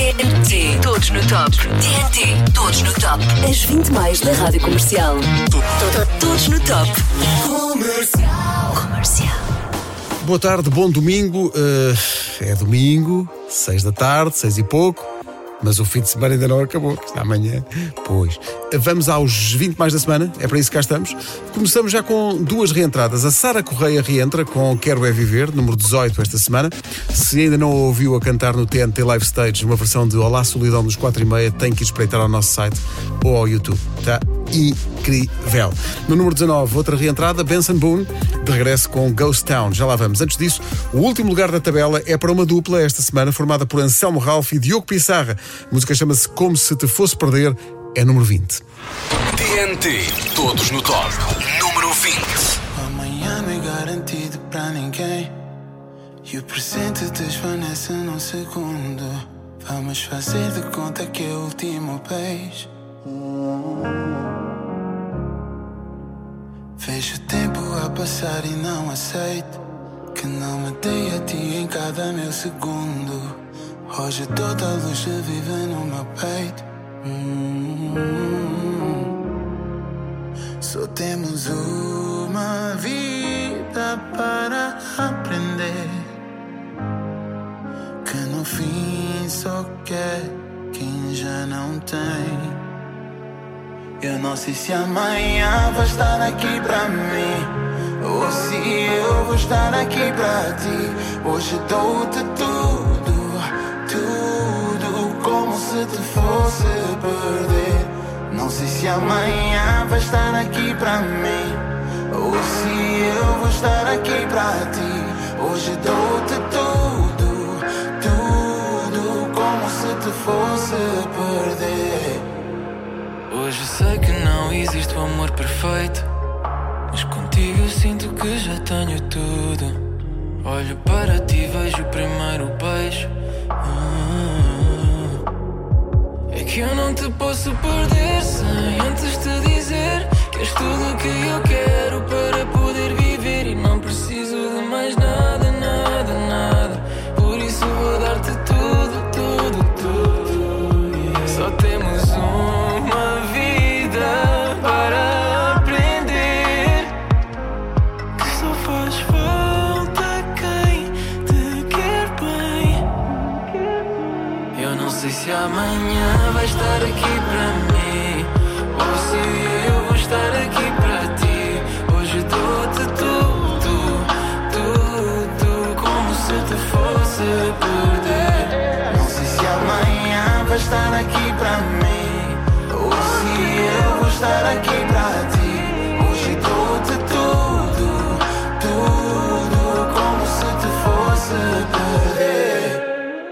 TNT, todos no top. TNT, todos no top. As 20 mais da Rádio Comercial. Todos no top. Comercial. Boa tarde, bom domingo. É domingo, 6 da tarde, 6 e pouco. Mas o fim de semana ainda não acabou, que está amanhã. Pois. Vamos aos 20 mais da semana, é para isso que cá estamos. Começamos já com duas reentradas. A Sara Correia reentra com Quero É Viver, número 18 esta semana. Se ainda não a ouviu a cantar no TNT Live Stage, uma versão de Olá Solidão dos 4:30, tem que espreitar ao nosso site ou ao YouTube. Está incrível. No número 19, outra reentrada, Benson Boone, de regresso com Ghost Town. Já lá vamos. Antes disso, o último lugar da tabela é para uma dupla esta semana, formada por Anselmo Ralph e Diogo Pissarra. A música chama-se Como Se Te Fosse Perder, é número 20. TNT, todos no top. Número 20. Amanhã não é garantido para ninguém. E o presente desvanece num segundo. Vamos fazer de conta que é o último beijo. Vejo o tempo a passar e não aceito que não me dei a ti em cada meu segundo. Hoje toda a luz vive no meu peito. Só temos uma vida para aprender, que no fim só quer quem já não tem. Eu não sei se amanhã vai estar aqui pra mim, ou se eu vou estar aqui pra ti. Hoje dou-te tudo, tudo, como se te fosse perder. Não sei se amanhã vai estar aqui pra mim, ou se eu vou estar aqui pra ti. Hoje dou-te tudo, tudo, como se te fosse perder. Hoje sei que não existe o amor perfeito, mas contigo eu sinto que já tenho tudo. Olho para ti, vejo o primeiro beijo. É que eu não te posso perder sem antes te dizer que és tudo o que eu quero para poder viver. E não preciso de mais nada, nada, nada. Por isso vou dar-te tudo, tudo, tudo. Só temos uma vida para aprender, que só faz falta quem te quer bem. Eu não sei se amanhã vai estar aqui para mim, ou se eu vou estar aqui para ti. Hoje dou-te tudo, tudo, como se te fosse perder. Não sei se amanhã vai estar aqui para mim, ou se eu vou estar aqui para ti. Hoje dou-te tudo, tudo, como se te fosse perder.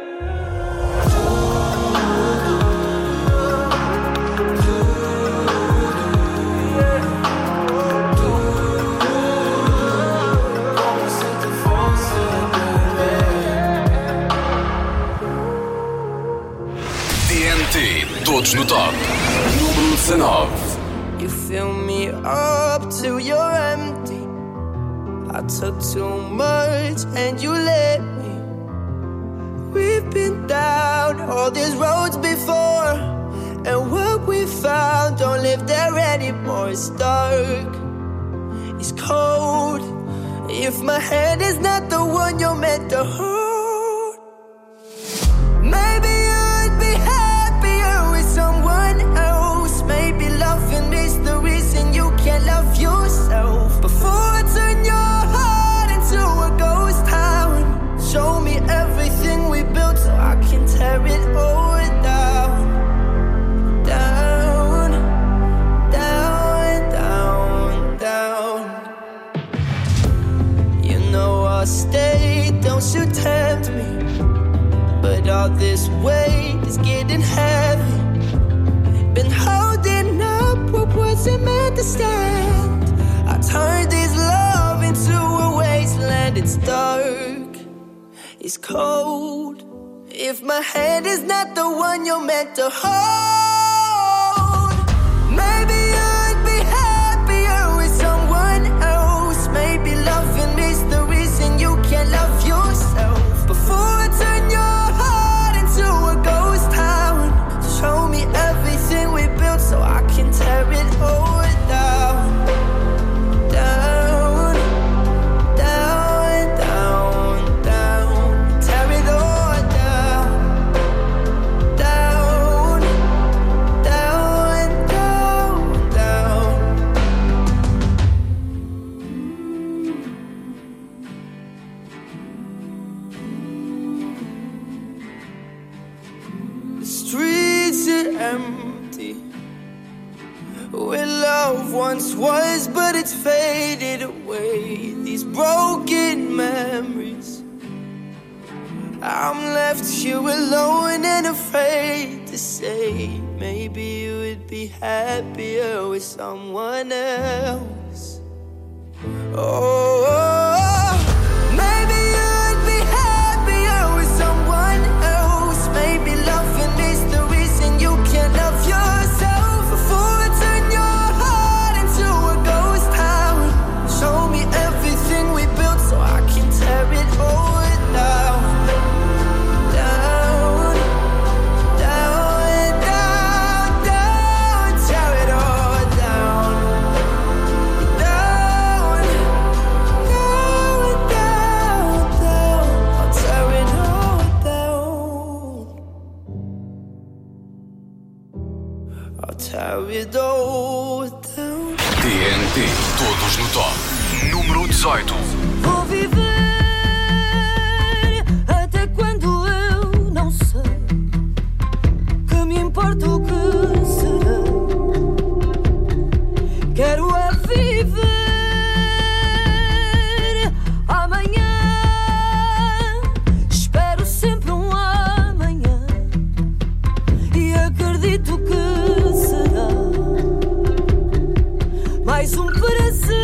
Todos no top. Número 19. You fill me up till you're empty. I took too much and you let me. We've been down all these roads before, and what we found don't live there anymore. It's dark, it's cold. If my hand is not the one you're meant to hold, maybe I'd be happier with someone else. Maybe loving is the reason you can't love yourself. Before I turn your heart into a ghost town, show me everything we built so I can tear it all down. Down, down, down, down. You know I'll stay, don't you tempt me, but all this weight is getting heavy. Been holding up what wasn't meant to stand. I turned this love into a wasteland. It's dark, it's cold. If my hand is not the one you're meant to hold, maybe I'd be happier with someone else. Maybe loving is the reason you can't love yourself. Before I turn your heart into a ghost empty. Where love once was, but it's faded away. These broken memories. I'm left here alone and afraid to say, maybe you would be happier with someone else. Oh, maybe you would be happier with someone else. Maybe loving is the reason you can't love yourself. Before I turn your heart into a ghost town, show me everything we built so I can tear it all down. TNT, todos no top. Número 18. Vou viver até quando eu não sei. Que me importa o que será. Quero é viver amanhã. Espero sempre um amanhã. E acredito que mais um prazer.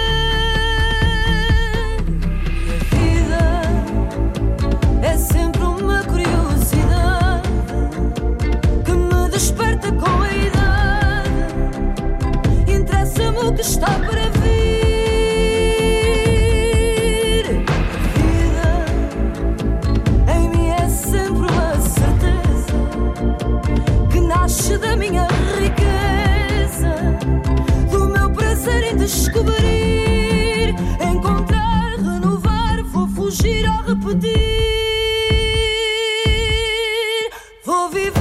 E a vida é sempre uma curiosidade que me desperta com a idade. Interessa-me o que está para vir. A vida em mim é sempre uma certeza que nasce da minha riqueza, em descobrir, encontrar, renovar, vou fugir ou repetir. Vou viver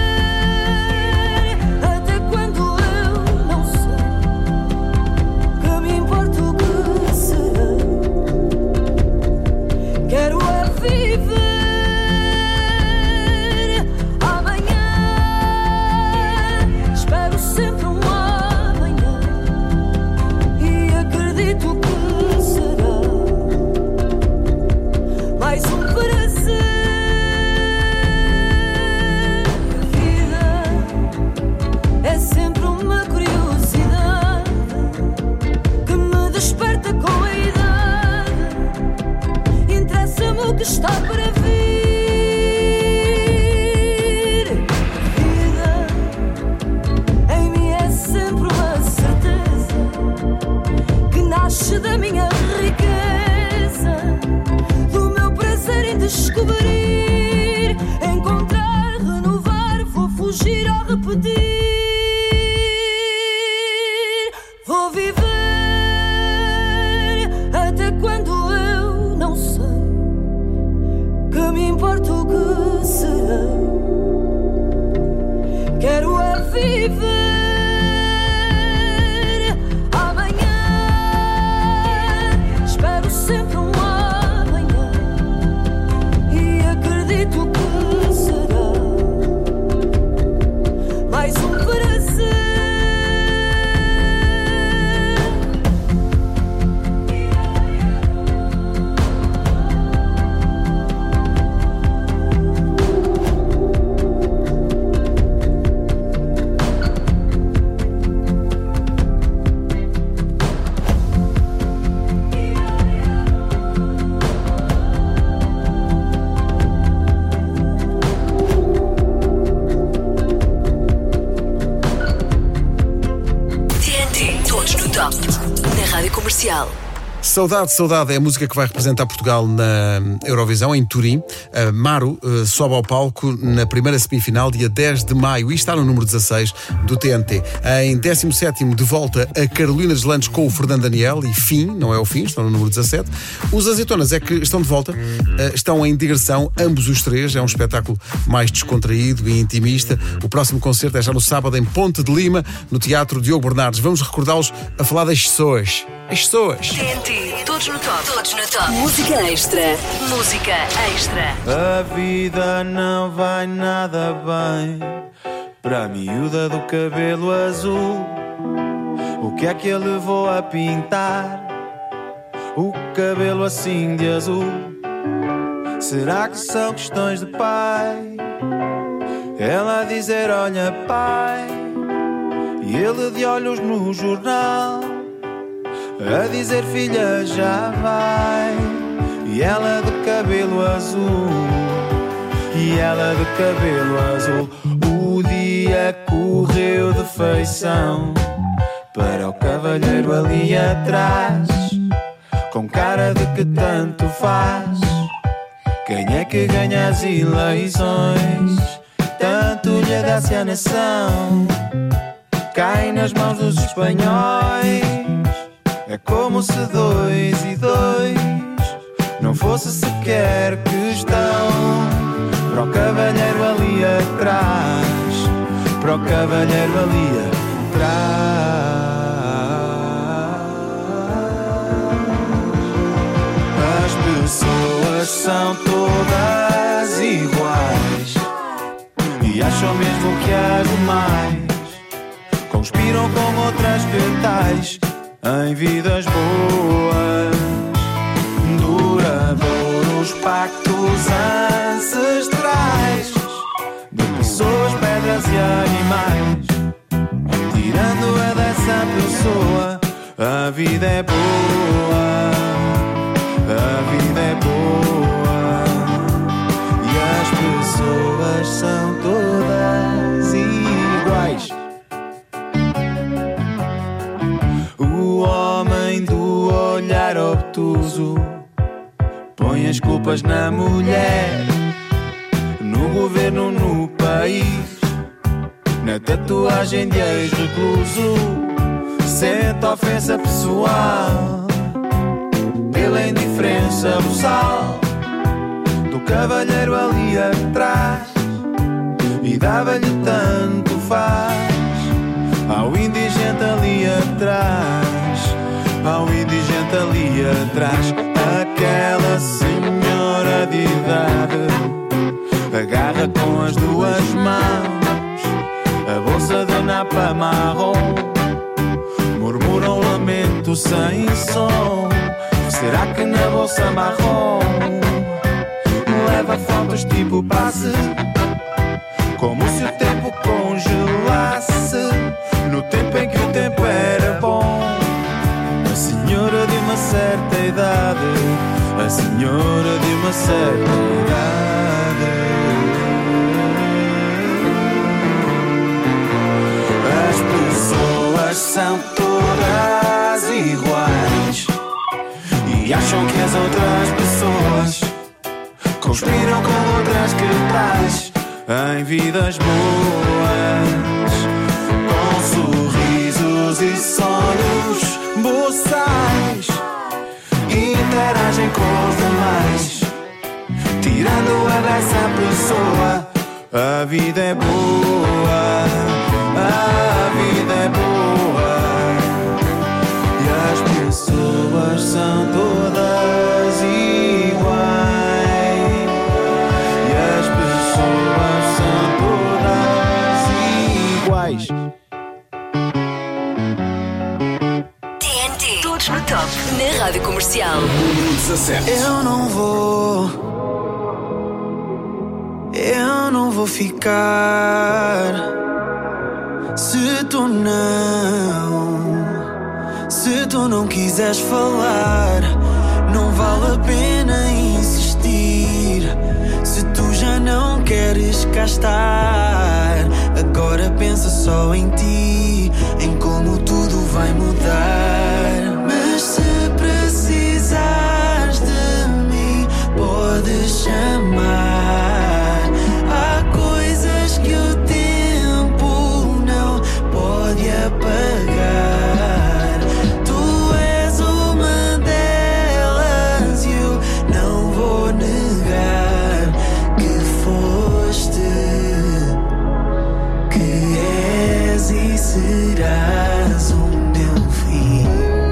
até quando eu não sei. Que me importa o que será. Quero é viver amanhã. Espero sempre um mais um prazer. A vida é sempre uma curiosidade que me desperta com a idade. Interessa-me o que está para vir. A vida em mim é sempre uma certeza que nasce da minha riqueza, em descobrir, encontrar, renovar, vou fugir ou repetir. Vou viver até quando eu não sei. Que me importa o que será. Quero é viver amanhã. Espero sempre um mais um prazer. Na Rádio Comercial. Saudade, Saudade é a música que vai representar Portugal na Eurovisão, em Turim. Maro sobe ao palco na primeira semifinal, dia 10 de maio, e está no número 16 do TNT. Em 17º, de volta, a Carolina Deslandes com o Fernando Daniel, e fim, não é o fim, estão no número 17. Os Azeitonas é que estão de volta, estão em digressão, ambos os três. É um espetáculo mais descontraído e intimista. O próximo concerto é já no sábado em Ponte de Lima, no Teatro Diogo Bernardes. Vamos recordá-los a falar das pessoas. As pessoas. TNT, todos no top. Todos no top. Música extra. Música extra. A vida não vai nada bem para a miúda do cabelo azul. O que é que ele levou a pintar o cabelo assim de azul? Será que são questões de pai? Ela a dizer olha pai, e ele de olhos no jornal a dizer filha já vai. E ela de cabelo azul, e ela de cabelo azul. O dia correu de feição para o cavalheiro ali atrás, com cara de que tanto faz. Quem é que ganha as eleições? Tanto lhe dá-se a nação, cai nas mãos dos espanhóis. É como se 2 e 2 não fosse sequer questão. Para o cavalheiro ali atrás, para o cavalheiro ali atrás. As pessoas são todas iguais e acham mesmo que as demais conspiram com outras que tais em vidas boas, duradouros pactos ancestrais de pessoas, pedras e animais. Tirando-a dessa pessoa, a vida é boa, a vida é boa. E as pessoas são todas iguais. O homem do olhar obtuso põe as culpas na mulher, no governo, no país, na tatuagem de ex-recluso. Sente ofensa pessoal pela indiferença boçal do cavalheiro ali atrás, e dava-lhe tanto faz ao indigente ali atrás, ao indigente ali atrás. Aquela senhora de idade agarra com as 2 mãos a bolsa de napa marrom, murmura um lamento sem som. Será que na bolsa marrom leva fotos tipo passe, como se o tempo congelasse no tempo em que o tempo era bom? A senhora de uma certa idade, a senhora de uma certa idade. As pessoas são todas iguais e acham que as outras pessoas conspiram com outras que tais em vidas boas, com sorrisos e sonhos boçais, interagem com os demais. Tirando-a dessa pessoa, a vida é boa, a vida é boa. E as pessoas são todas iguais, e as pessoas são todas iguais. TNT, todos no top, na Rádio Comercial. Número 17. Eu não vou ficar se tu não quiseres falar. Não vale a pena insistir se tu já não queres cá estar. Agora pensa só em ti, em como tudo vai mudar. Mas se precisares de mim, podes chamar. Há coisas que o tempo não pode apagar. Tu és uma delas e eu não vou negar que foste, que és e serás o meu fim.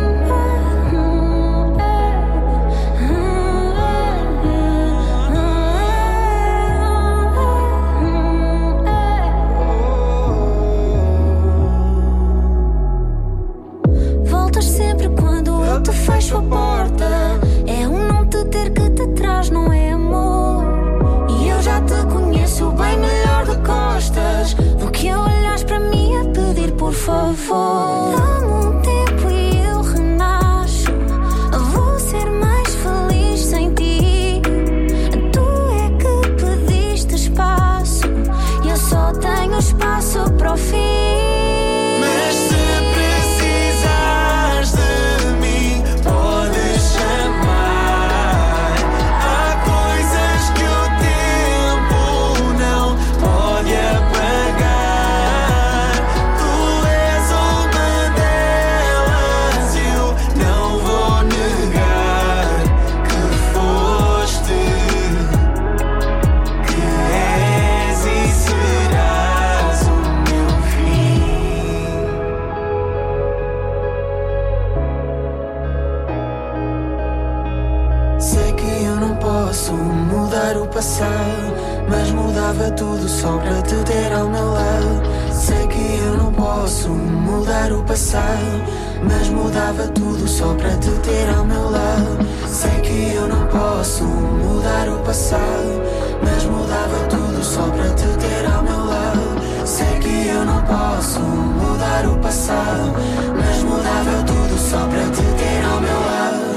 mudava tudo só para te ter ao meu lado. Sei que eu não posso mudar o passado, mas mudava tudo só para te ter ao meu lado. Sei que eu não posso mudar o passado, mas mudava tudo só para te ter ao meu lado. Sei que eu não posso mudar o passado, mas mudava tudo só para te ter ao meu lado.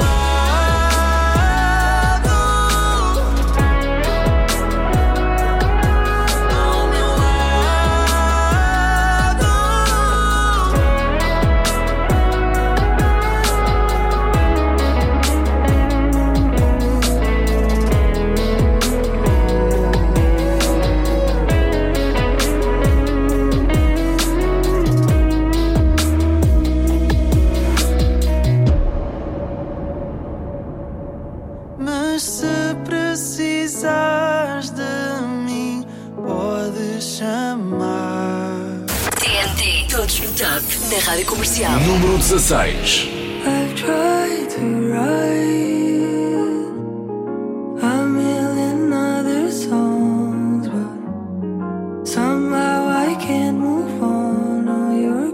Mas se precisares de mim, podes chamar. TNT, todos no top, na Rádio Comercial. Número 16. I've tried to write a million other songs, but somehow I can't move on. Oh, you're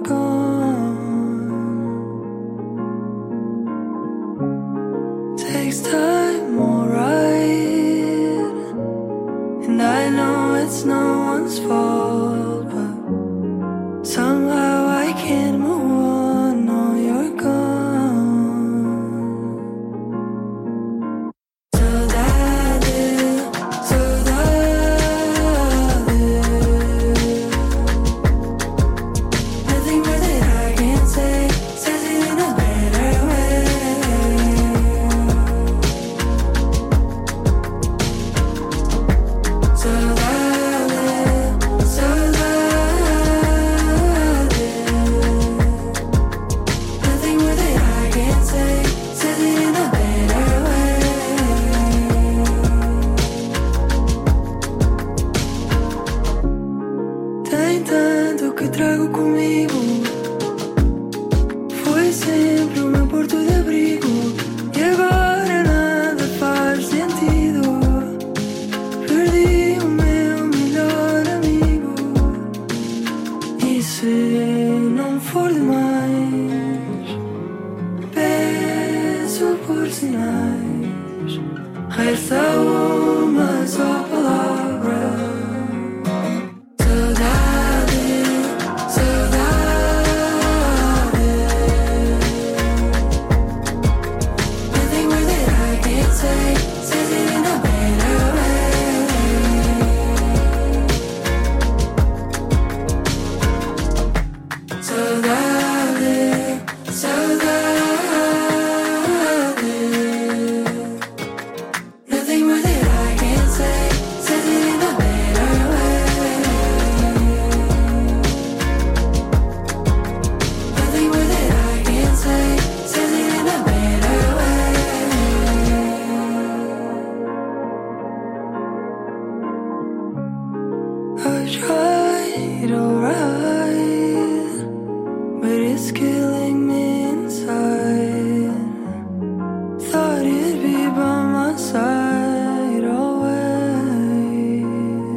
gone. Takes time, alright, and I know it's no one's fault, but somehow I can't move on. Oh, you're gone. Nothing more that I can say says it in a better way. Nothing more that I can say says it in a better way. Tem tanto que trago comigo, foi sempre o meu porto de abrigo, e agora nada faz sentido. Perdi o meu melhor amigo, e se não for demais, peço por sinais. Resta uma só palavra: saudade, saudade. Nothing more that I can say says it in a better way. Saudade, saudade. Nothing more that I can say says it in a better way. Nothing more that I can say says it in a better way. I tried, alright, but it's killing me inside. Thought it'd be by my side always.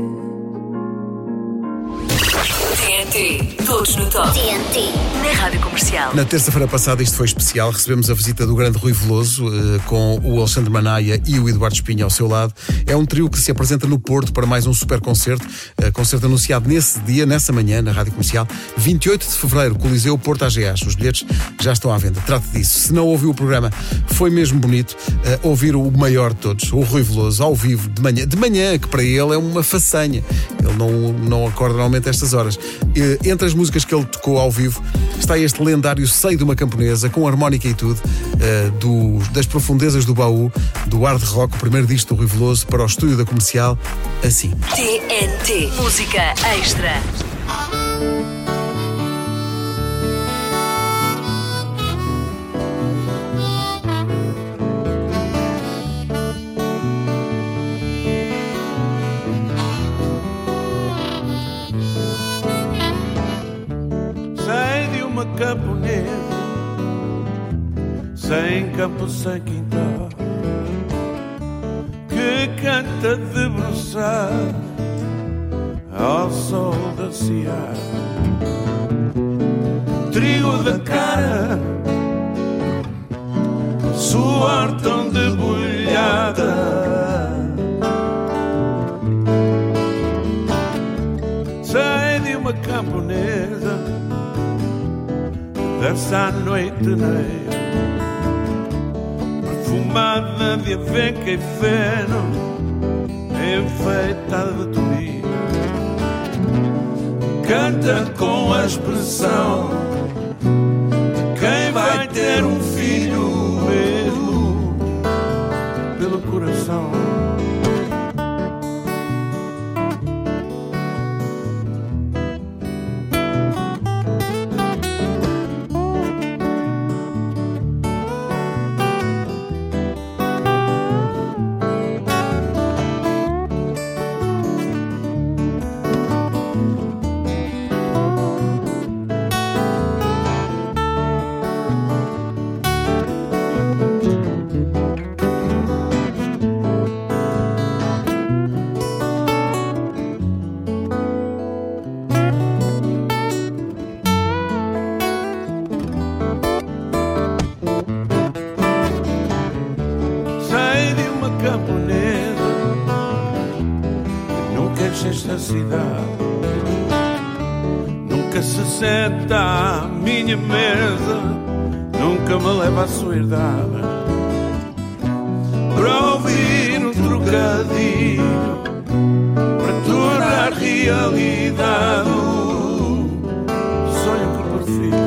TNT, todos no top. TNT, na Rádio Comercial. Na terça-feira passada isto foi especial, recebemos a visita do grande Rui Veloso, com o Alexandre Manaia e o Eduardo Espinho ao seu lado. É um trio que se apresenta no Porto para mais um super concerto, concerto anunciado nesse dia, nessa manhã, na Rádio Comercial, 28 de Fevereiro, Coliseu Porto AGAs. Os bilhetes já estão à venda, trate disso. Se não ouviu o programa, foi mesmo bonito ouvir o maior de todos, o Rui Veloso, ao vivo, de manhã, que para ele é uma façanha. Ele não acorda normalmente a estas horas. Entre as músicas que ele tocou ao vivo está este lendário Sei de uma Camponesa, com harmónica e tudo, das profundezas do baú, do hard rock, o primeiro disco do Rui Veloso, para o estúdio da Comercial, assim. TNT, música extra. Sei de uma camponesa, sem campo, sem quintal, que canta debruçada ao sol da cidade. Trigo da cara, suor tão debulhada. Sai de uma camponesa, dança à noite negra, perfumada de aveca e feno, enfeitada de tulipa. Canta com a expressão de quem vai ter um filho pelo coração. Esta cidade nunca se senta à minha mesa, nunca me leva à sua herdade para ouvir um trocadilho, para tornar realidade o sonho que prefiro.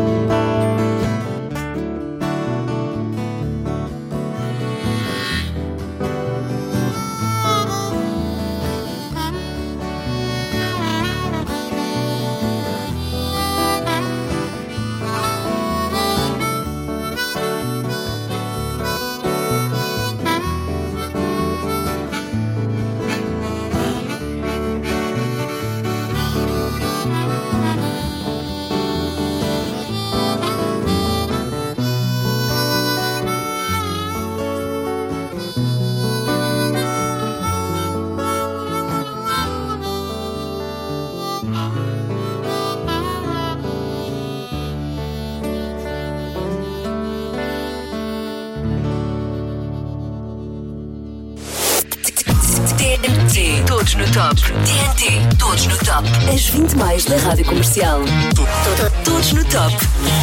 TNT, todos no top. TNT, todos no top. As 20 mais da Rádio Comercial. Todos no top.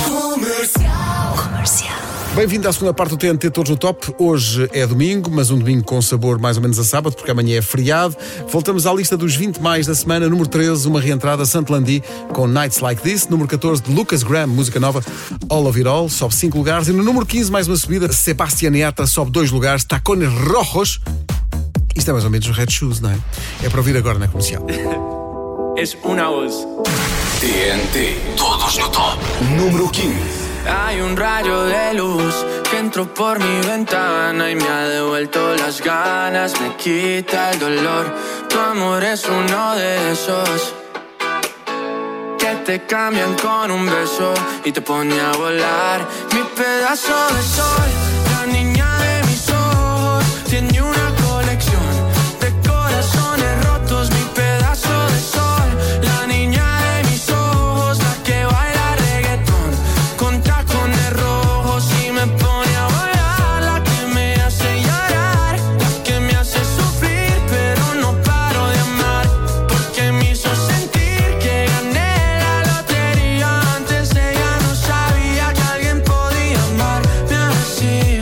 Comercial. Bem-vindo à segunda parte do TNT Todos no Top. Hoje é domingo, mas um domingo com sabor mais ou menos a sábado, porque amanhã é feriado. Voltamos à lista dos 20 mais da semana. Número 13, uma reentrada, Santlandi, com Nights Like This. Número 14, de Lucas Graham, música nova, All of It All, sobe 5 lugares. E no número 15, mais uma subida, Sebastián Yatra, sobe 2 lugares, Tacones Rojos. Isto é mais ou menos os Red Shoes, não é? É para ouvir agora na Comercial. Es una voz. TNT, todos no top. Número 15. Hay un rayo de luz que entró por mi ventana y me ha devuelto las ganas, me quita el dolor. Tu amor es uno de esos que te cambian con un beso y te pone a volar. Mi pedazo de sol, la niña de mis ojos, tiene una colección de corazones rotos. Mi pedazo de sol, la niña de mis ojos, la que baila reggaetón con tacones rojos y me pone a volar. La que me hace llorar, la que me hace sufrir, pero no paro de amar, porque me hizo sentir que gané la lotería. Antes ella no sabía que alguien podía amarme así.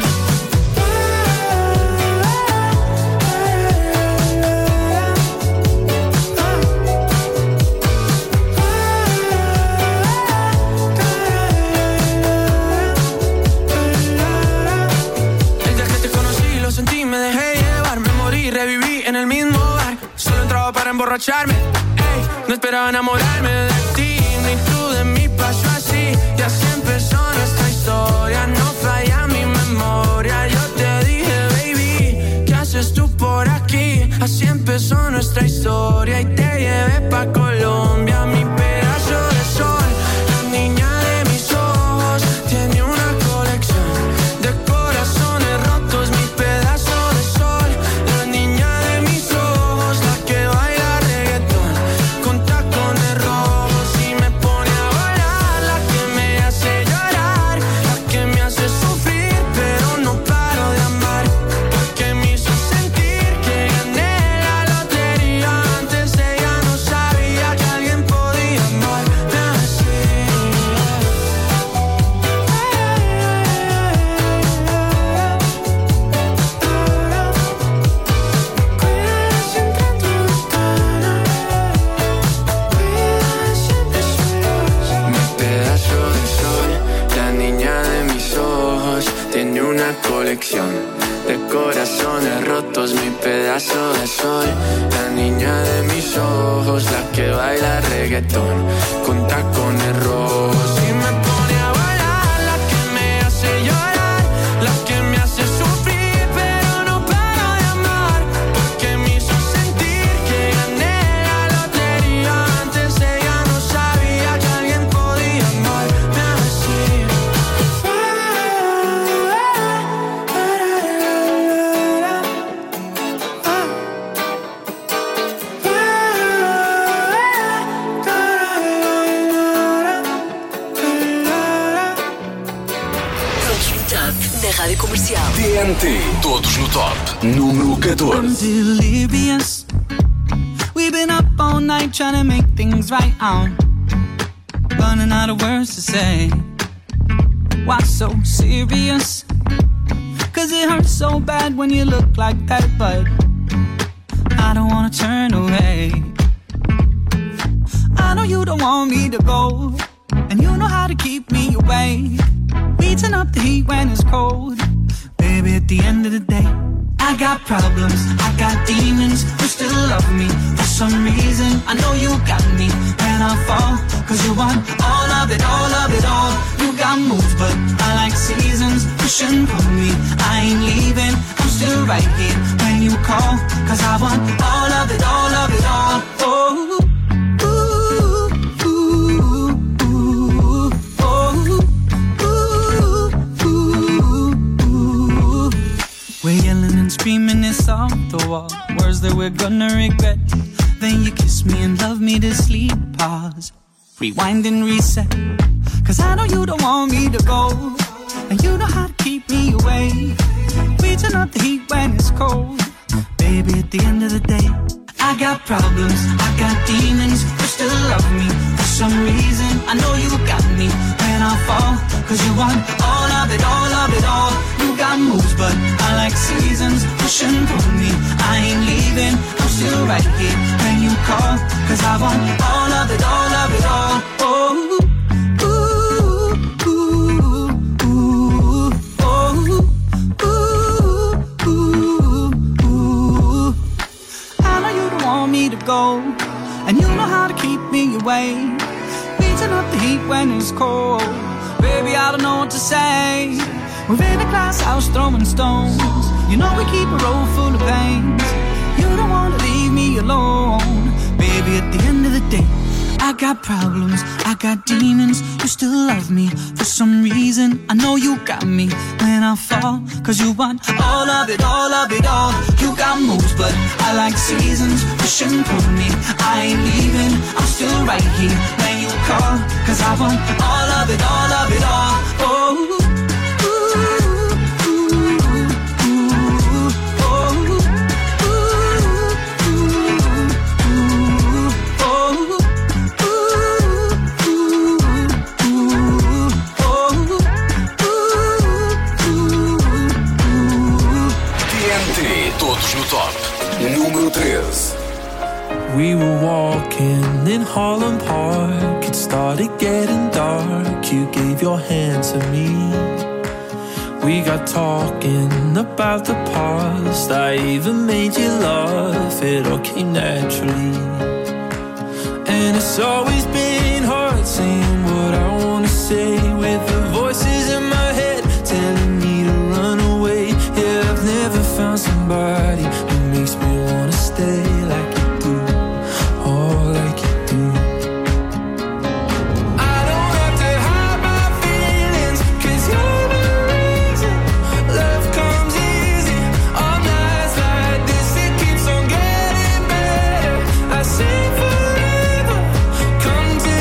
El día que te conocí lo sentí, me dejé llevar, me morí, reviví en el mismo bar. Solo entraba para emborracharme, ey, no esperaba enamorarme de ti, ni tú de mí, pasó así. Y así empezó nuestra historia, no falla mi memoria. Yo te dije, baby, ¿qué haces tú por aquí? Así empezó nuestra historia y te llevé pa' Colombia. Mi pedazo de sol, la niña de mis ojos, tiene una colección de corazones rotos. Mi pedazo de sol, la niña de mis ojos, la que baila reggaetón con colección de corazones rotos, mi pedazo de sol. La niña de mis ojos, la que baila reggaetón con tacones rojos. Y me pone a bailar, la que me hace llorar, la que me hace sufrir, pero no paro de amar, porque me hizo sentir que gané la lotería. Antes ella no sabía que alguien podía amarme así. Rádio Comercial. TNT, todos no top. Número 14. I'm delirious. We've been up all night trying to make things right. I'm running out of words to say. Why so serious? Cause it hurts so bad when you look like that, but I don't wanna turn away. I know you don't want me to go, and you know how to keep me awake. Beating up the heat when it's cold. Baby, at the end of the day, I got problems, I got demons. You still love me for some reason. I know you got me when I fall, cause you want all of it, all of it all. You got moves, but I like seasons. Pushing for me, I ain't leaving. I'm still right here when you call, cause I want all of it, all of it all. Oh, we're yelling and screaming this off the wall, words that we're gonna regret. Then you kiss me and love me to sleep. Pause, rewind and reset. Cause I know you don't want me to go, and you know how to keep me away. Reaching up the heat when it's cold. Baby, at the end of the day, I got problems, I got demons. You still love me for some reason. I know you got me when I fall, cause you want all of it, all of it all. You got moves, but I like seasons. Pushing for me, I ain't leaving. I'm still right here when you call, cause I want all of it, all of it all. Oh, me to go, and you know how to keep me away. Beating up the heat when it's cold. Baby, I don't know what to say. We're in a glass house throwing stones. You know we keep a road full of veins. You don't wanna leave me alone. Baby, at the end of the day, I got problems, I got demons. You still love me for some reason. I know you got me when I fall, cause you want all of it, all of it all. You got moves, but I like seasons. Pushing for me, I ain't leaving. I'm still right here when you call, cause I want all of it, all of it all. Oh, todos no top. Número 13. We were walking in Holland Park. It started getting dark. You gave your hand to me. We got talking about the past. I even made you laugh. It all came naturally. And it's always been hard saying what I wanna say, with the voices in my head telling me to run away. Yeah, I've never found somebody who makes me wanna stay like you do, oh, like you do. I don't have to hide my feelings, cause you're the reason love comes easy. On nights like this it keeps on getting better. I say forever, come to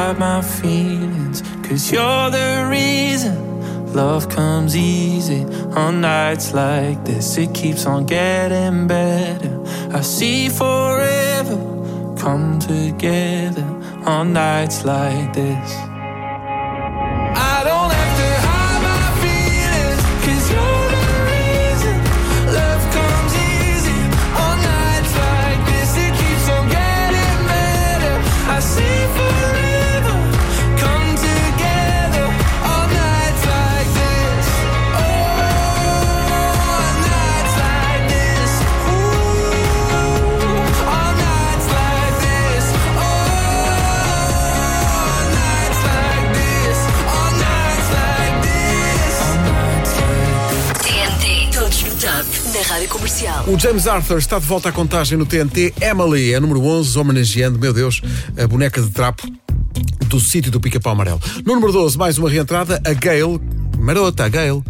hide my feelings, 'cause you're the reason love comes easy on nights like this. It keeps on getting better. I see forever come together on nights like this. I don't have to hide my feelings, 'cause you're the reason love comes easy on nights like this. It keeps on getting better. I see forever come together on nights like this. Oh, on nights like this. Ooh, on nights like this. Oh, on nights like this. On nights like this. On nights like this. TNT, todos no top, na Rádio Comercial. O James Arthur está de volta à contagem no TNT. Emily é número 11, homenageando, meu Deus, a boneca de trapo do sítio do Pica-Pau Amarelo. No número 12, mais uma reentrada, a Gayle, marota, a Gayle,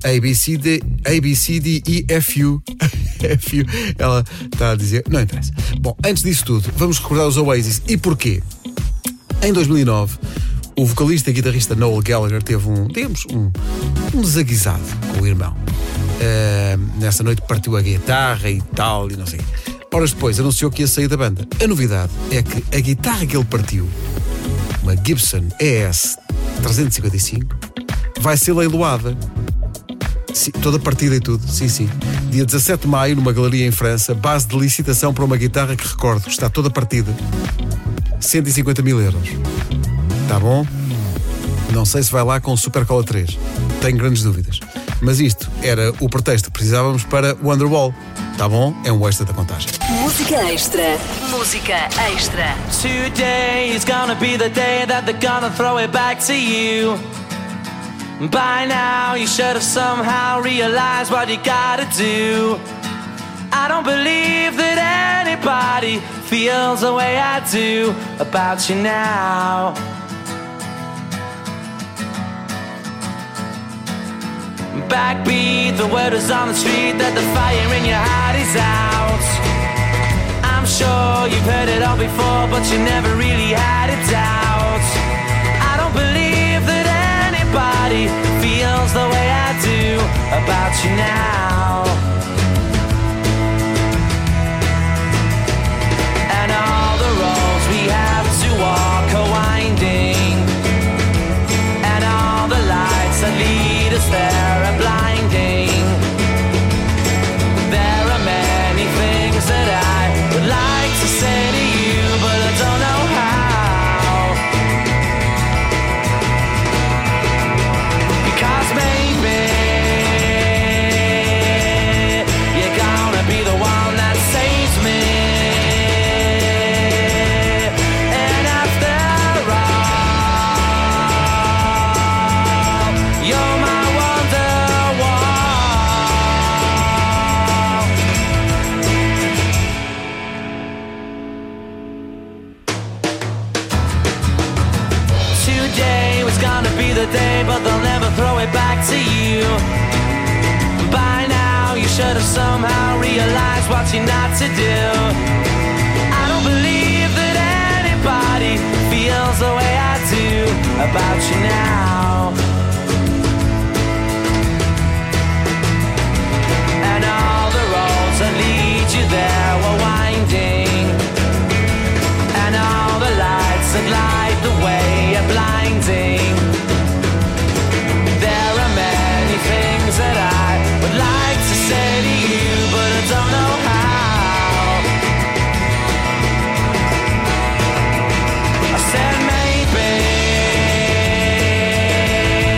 ABCDEFU. FU. Ela está a dizer, não interessa. Bom, antes disso tudo, vamos recordar os Oasis. E porquê? Em 2009, o vocalista e guitarrista Noel Gallagher teve um desaguisado com o irmão. Nessa noite partiu a guitarra e tal, e não sei. Horas depois anunciou que ia sair da banda. A novidade é que a guitarra que ele partiu, uma Gibson ES 355, vai ser leiloada. Sim, toda partida e tudo, sim. Dia 17 de maio, numa galeria em França, base de licitação para uma guitarra que, recordo, está toda partida. 150 mil euros. Tá bom? Não sei se vai lá com o Super Cola 3. Tenho grandes dúvidas. Mas isto era o pretexto que precisávamos para Wonderwall. Tá bom? É um extra da contagem. Música extra. Música extra. Today is gonna be the day that they're gonna throw it back to you. By now you should have somehow realized what you gotta do. I don't believe that anybody feels the way I do about you now. Backbeat, the word is on the street that the fire in your heart is out. I'm sure you've heard it all before, but you never really had a doubt. I don't believe that anybody feels the way I do about you now. And all the roads we have to walk are winding, and all the lights that lead us there are blinding. There are many things that I would like to say to you, but I don't know how. Because maybe you're gonna be the one that saves me. And after all, you're my the day, but they'll never throw it back to you. By now you should have somehow realized what you're not to do. I don't believe that anybody feels the way I do about you now. And all the roads that lead you there were winding, and all the lights that light the way are blinding. There are many things that I would like to say to you, but I don't know how. I said maybe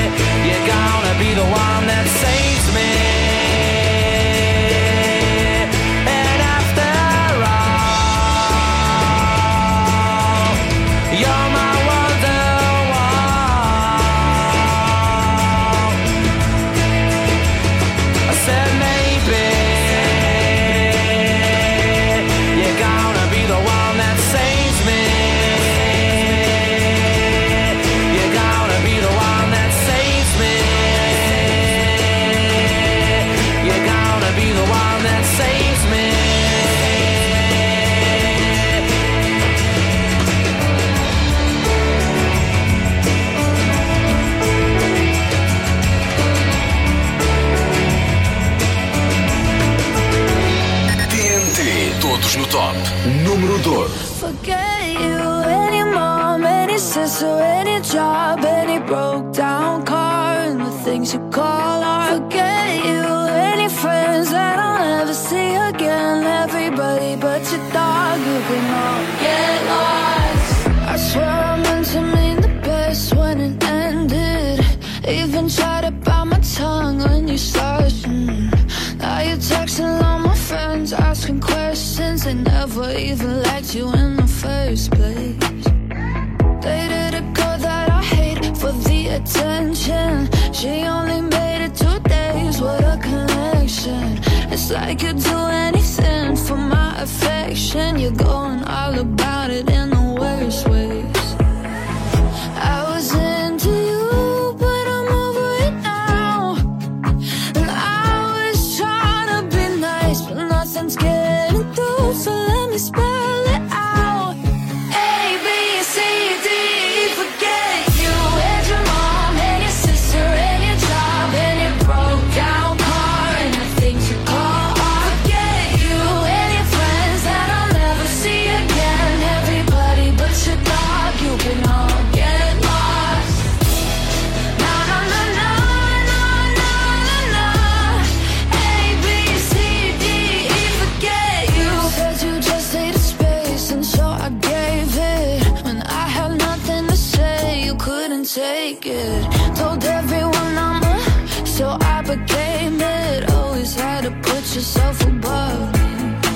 Todos no top. Número 12. Forget you, any mom, any sister, any job, any broke down car, and the things you call art. Forget you, any friends that I'll never see again. Everybody but your dog, you can all get lost. I swear I meant to mean the best when it ended. Even tried to bite my tongue when you started. Now you're texting all my friends, asking questions. They never even liked you in the first place. Dated a girl that I hate for the attention. She only made it 2 days, what a connection. It's like you'd do anything for my affection. You're going all about it in the worst ways. I was into you, but I'm over it now. And I was trying to be nice, but nothing's getting through, so let me spell it out. A, B, C, D, E, forget you. And your mom, and your sister, and your job, and your broke down car, and the things you call art. Forget you, and your friends that I'll never see again. Everybody but your dog, you can all get lost. Na na na na na na na na. A, B, C, D, E, forget you. Said you just needed space, and so I gave it. When I had nothing to say, you couldn't take it. Told everyone I'm a, so I became it. Always had to put yourself above me.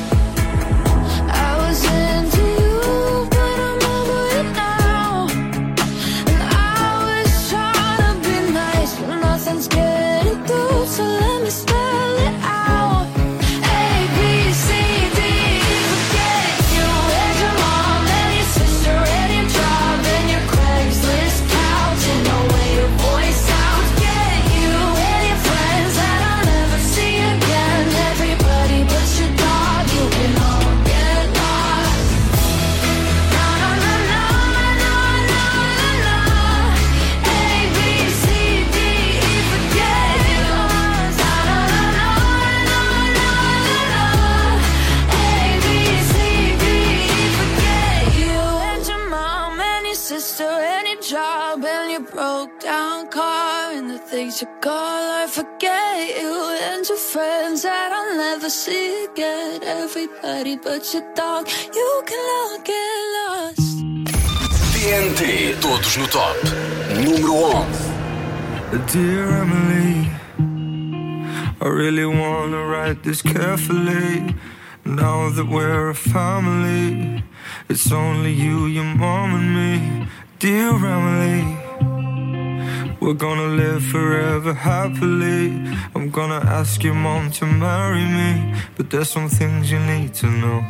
I was into you, but I'm over it now. And I was trying to be nice, but nothing's getting through, so let me spell it out. A, B, C, D, E, forget you. And your mom, and your sister, and your job, and your Craigslist couch, and the way your voice sounds. Get you, and your friends that I'll never see again. Everybody but your dog, you can all get lost. Na na na na na na na. A, B, C, D, E, forget you. Na na na na na na na. A, B, C, D, E, forget you. And your mom, and your sister, and your job, and your broke down car, and the things you call her. Forget you, and your friends that I'll never see again. Everybody but your dog, you can all get lost. TNT. Todos no top. Número 11. Dear Emily, I really wanna write this carefully. Now that we're a family, it's only you, your mom and me. Dear Emily, we're gonna live forever happily. I'm gonna ask your mom to marry me, but there's some things you need to know.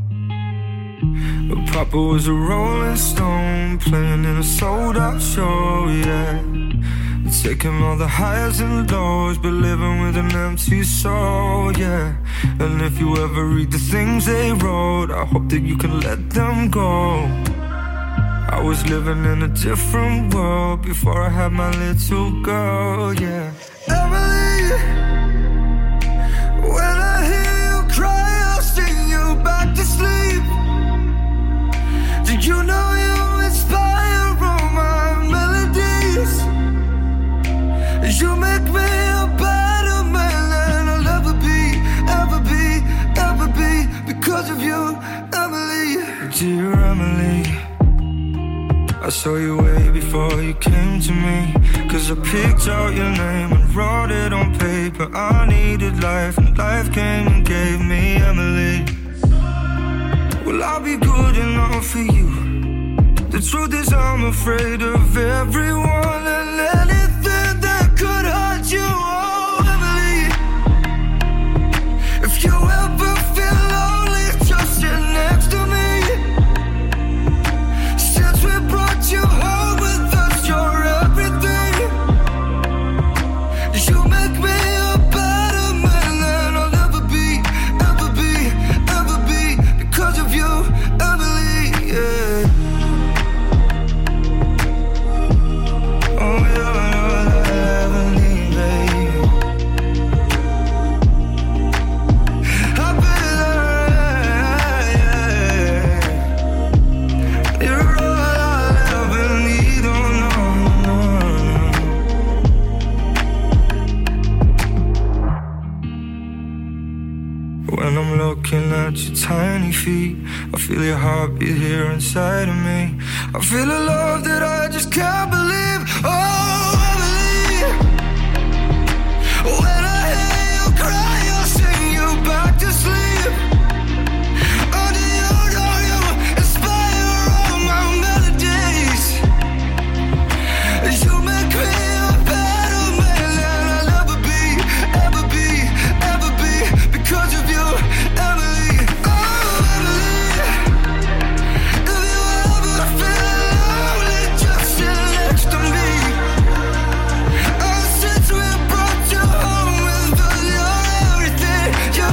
Papa was a rolling stone, playing in a sold-out show, yeah. Taking all the highs and lows, but living with an empty soul, yeah. And if you ever read the things they wrote, I hope that you can let them go. I was living in a different world before I had my little girl, yeah. Emily, when I hear you cry, I'll sing you back to sleep. Did you know you inspire all my melodies? You make me a better man than I'll ever be, ever be, ever be, because of you, Emily. Dear Emily, I saw you way before you came to me, 'cause I picked out your name and wrote it on paper. I needed life, and life came and gave me Emily. Will I be good enough for you? The truth is I'm afraid of everyone and anything that could hurt you. Oh, Emily, if you ever feel lonely, just sit next to me. Since we brought you home with us, you're everything. You make me a better man than I'll ever be, ever be, ever be, because of you, Emily, yeah. touch your tiny feet. I feel your heartbeat here inside of me. I feel a love that I just can't believe. Oh, Emily, when I hear you cry, I'll sing you back to sleep. Only you know you inspire all my melodies. You make me a better man than I'll ever be, ever be, ever be, because of you, Emily. Oh, Emily, if you ever feel lonely, just sit next to me. Oh, since we brought you home with us, you're everything,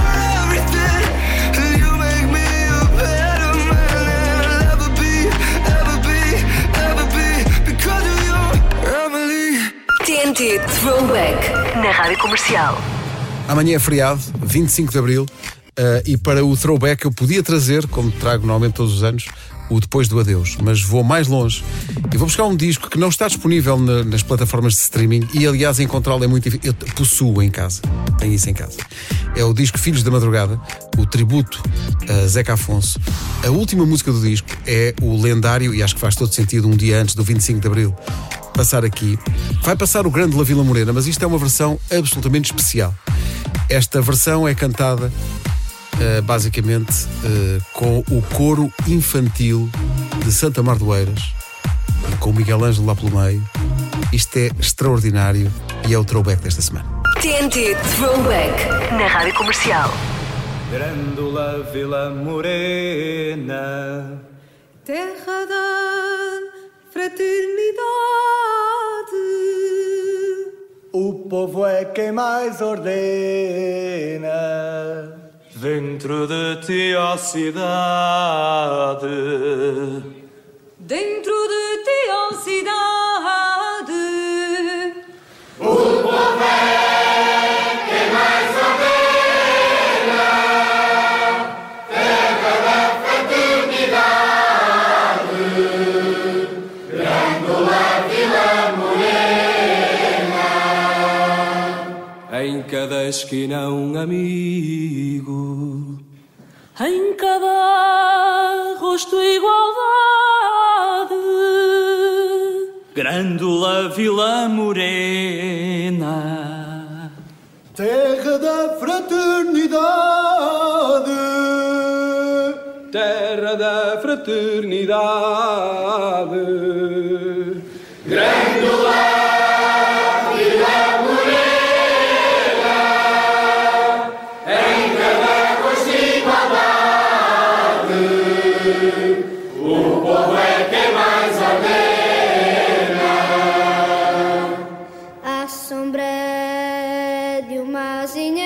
and you make me a better man than I'll ever be, ever be, ever be, because of you, Emily. TNT Throwback na Rádio Comercial. Amanhã é feriado, 25 de Abril, e para o Throwback eu podia trazer, como trago normalmente todos os anos, o Depois do Adeus, mas vou mais longe e vou buscar um disco que não está disponível nas plataformas de streaming e aliás encontrá-lo é muito difícil. Eu possuo em casa, tenho isso em casa. É o disco Filhos da Madrugada, o tributo a Zeca Afonso. A última música do disco é o lendário, e acho que faz todo sentido um dia antes do 25 de Abril passar aqui. Vai passar o grande La Vila Morena, mas isto é uma versão absolutamente especial. Esta versão é cantada basicamente com o coro infantil de Santa Mar do Eiras, com o Miguel Ângelo lá pelo meio. Isto é extraordinário e é o throwback desta semana. TNT Throwback na Rádio Comercial. Grândola Vila Morena, terra da fraternidade. O povo é quem mais ordena. Dentro de ti, ó cidade. Dentro de ti, ó cidade. O povo é quem mais ordena. Terra da fraternidade. Grândola Vila Morena. Em cada esquina um amigo. Em cada rosto igualdade. Grândola Vila Morena, terra da fraternidade. Terra da fraternidade. Grândola Vila Morena. O povo é quem mais ordena. À sombra de uma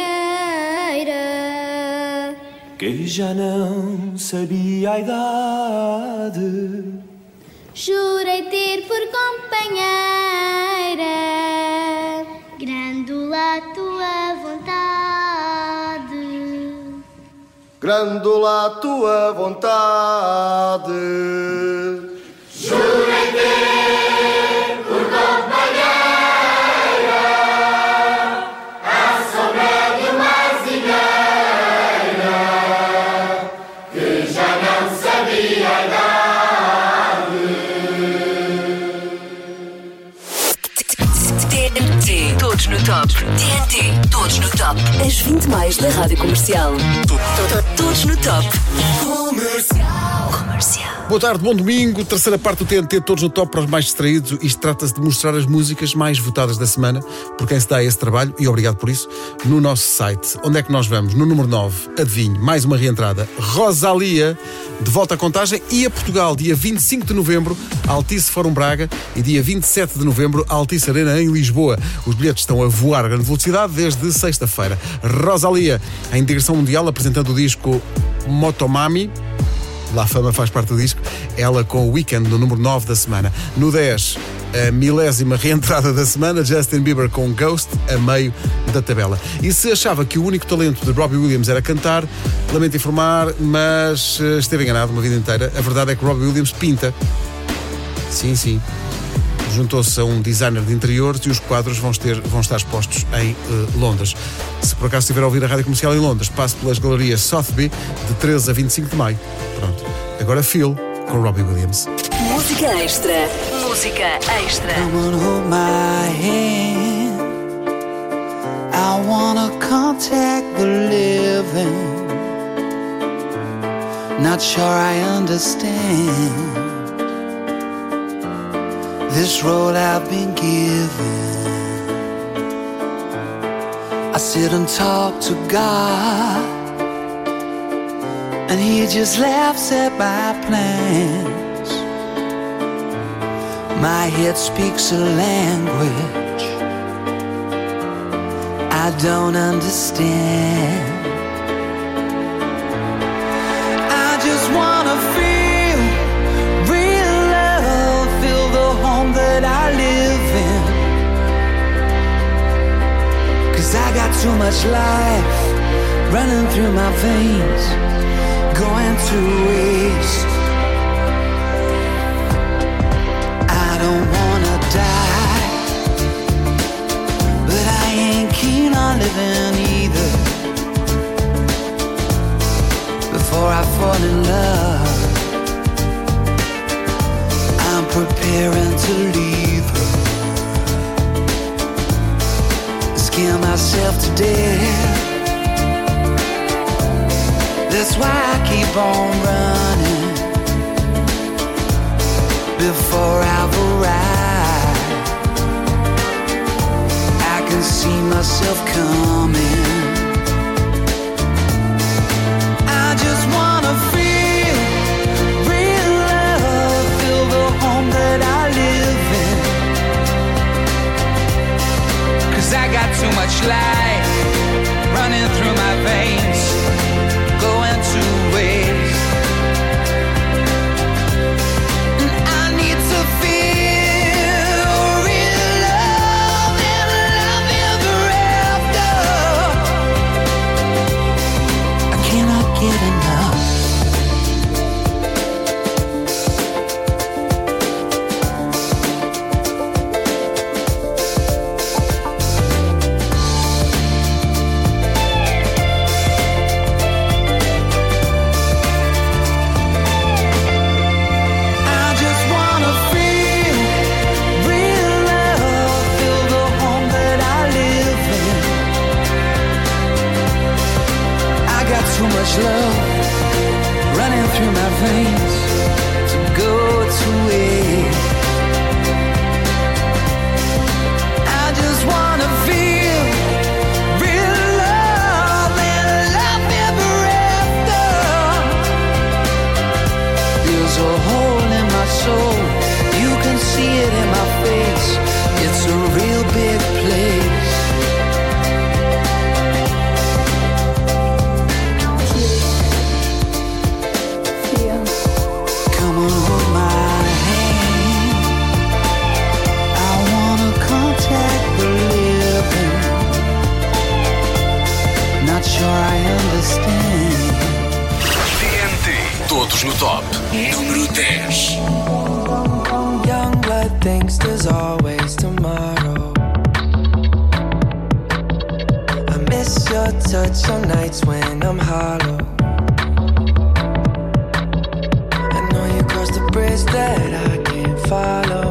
azinheira que já não sabia a idade, jurei ter por companheira Grândola tua vontade. Grândola tua vontade. Jurei ter por companheira a sombra de uma azinheira que já não sabia a idade. TNT, todos no top. TNT, todos no top. As 20 mais da Rádio Comercial. Todos no top. Comercial. Boa tarde, bom domingo. Terceira parte do TNT, todos no top para os mais distraídos. Isto trata-se de mostrar as músicas mais votadas da semana por quem se dá a esse trabalho, e obrigado por isso, no nosso site. Onde é que nós vamos? No número 9, adivinhe, mais uma reentrada. Rosalia, de volta à contagem, e a Portugal, dia 25 de novembro, Altice Fórum Braga, e dia 27 de novembro, Altice Arena em Lisboa. Os bilhetes estão a voar a grande velocidade desde sexta-feira. Rosalia, em digressão mundial, apresentando o disco Motomami. La Fama faz parte do disco. Ela com o Weekend no número 9 da semana. No 10, a 10ª reentrada da semana, Justin Bieber com Ghost, a meio da tabela. E se achava que o único talento de Robbie Williams era cantar, lamento informar, mas esteve enganado uma vida inteira. A verdade é que Robbie Williams pinta. Sim, sim. juntou-se a um designer de interiores e os quadros vão estar expostos em Londres. Se por acaso estiver a ouvir a Rádio Comercial em Londres, passe pelas galerias Sotheby de 13 a 25 de maio. Pronto. Agora Phil com Robbie Williams. Música extra. Música extra. Come on, hold my hand. I wanna contact the living. Not sure I understand this role I've been given. I sit and talk to God, and He just laughs at my plans. My head speaks a language I don't understand. I just wanna feel real love, feel the home that I live in. 'Cause I got too much life running through my veins, going to waste. I don't wanna die, but I ain't keen on living either. Before I fall in love, I'm preparing to leave her. Scare myself to death. That's why I keep on running before I've arrived. I can see myself coming. I just wanna feel real love, feel the home that I live in. 'Cause I got too much life running through my veins, going to waste. And I need to feel real love and love ever after. I cannot get enough. Too much love running through my veins to go to waste. I just wanna feel real love and love ever after. There's a hole in my soul, you can see it in my face. It's a real big place. TNT, todos no top. Número 10. Young blood thinks there's always tomorrow. I miss your touch on nights when I'm hollow. I know you crossed the bridge that I can't follow.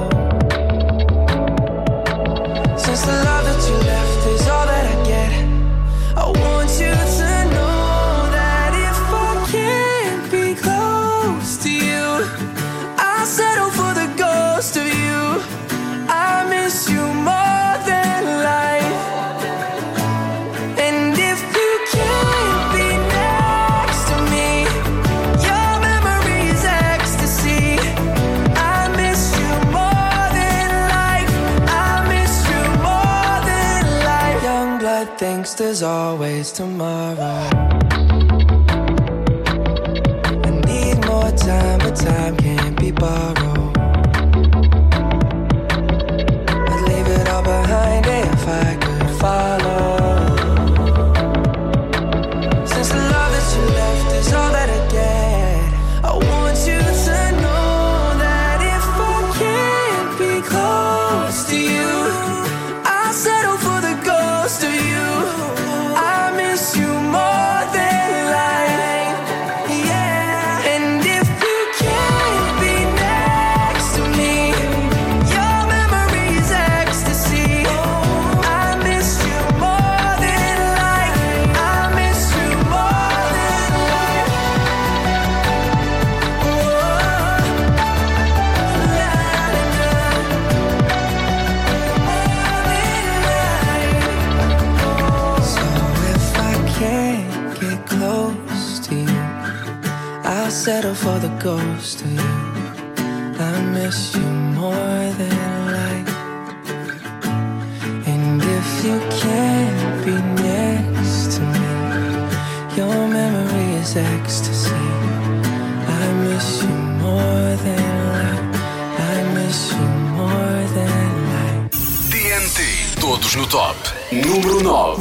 Since the love that you left is all that I get, I want you to know that if I can't be close to you, I'll settle for the ghost of you. I miss you more than life. And if you can't be next to me, your memory is ecstasy. I miss you more than life. I miss you more than life. Young blood thinks there's always tomorrow. I need more time, but time can't be borrowed. I'd leave it all behind if I could follow. Since the love that you left is all that I get, I want you to know that if I can't be close I'll settle for the ghost of you. I miss you more than life. And if you can't be next to me, your memory is ecstasy. I miss you more than life. I miss you more than life. TNT, todos no top. Número 9.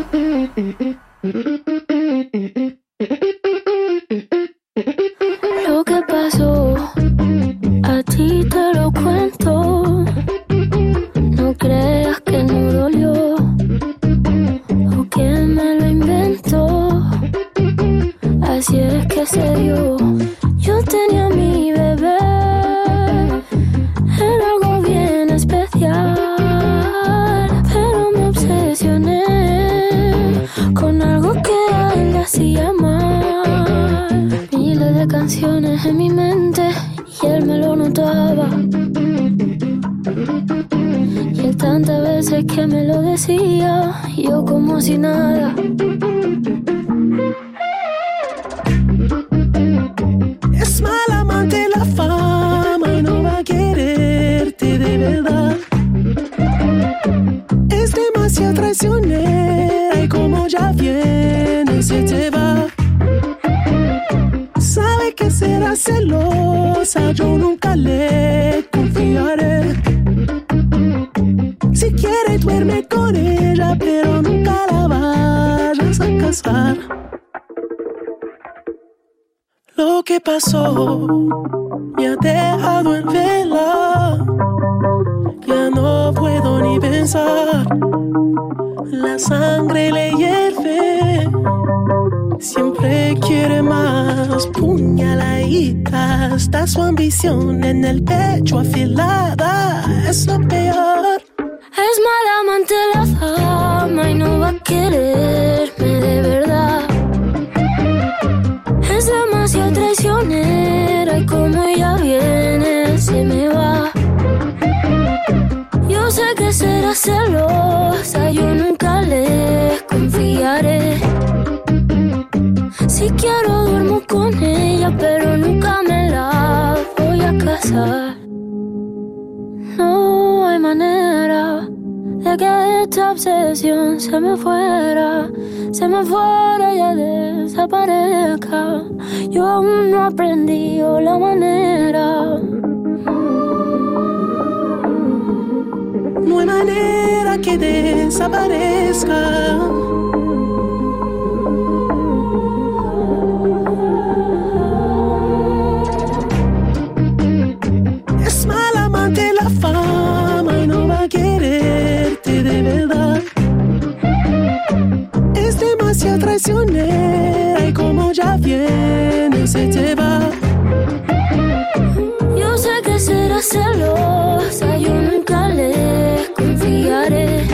Lo que pasó, a ti te lo cuento. No creas que no dolió o que me lo inventó. Así es que se dio. Yo tenía mi bebé, era algo bien especial, pero me obsesioné con algo que a él le hacía mal. Miles de canciones en mi mente y él me lo notaba. Y él tantas veces que me lo decía, yo como si nada. Es mal amante la fama y no va a quererte de verdad. Es demasiado traicionera y como ya viene se te va. Sabe que será celosa, yo nunca le confiaré. Si quiere duerme con ella, pero nunca la vayas a casar. Lo que pasó me ha dejado en vela. Ya no puedo ni pensar. La sangre le hierve. Siempre quiere más. Puñaladita. Está su ambición en el pecho afilada. Es lo peor. Es mala amante la fama y no va a quererme de verdad. Es demasiado traicionera y como ella viene se me va. Yo sé que será celosa, yo nunca le confiaré. Si quiero duermo con ella, pero nunca me la voy a casar. No hay manera de que esta obsesión se me fuera y ya desaparezca. Yo aún no aprendí la manera. No hay manera que desaparezca. Es mal amante la fama y no va a quererte de verdad. Es demasiado traicionera y como ya viene se te va. Yo sé que será celosa, yo nunca le confiaré.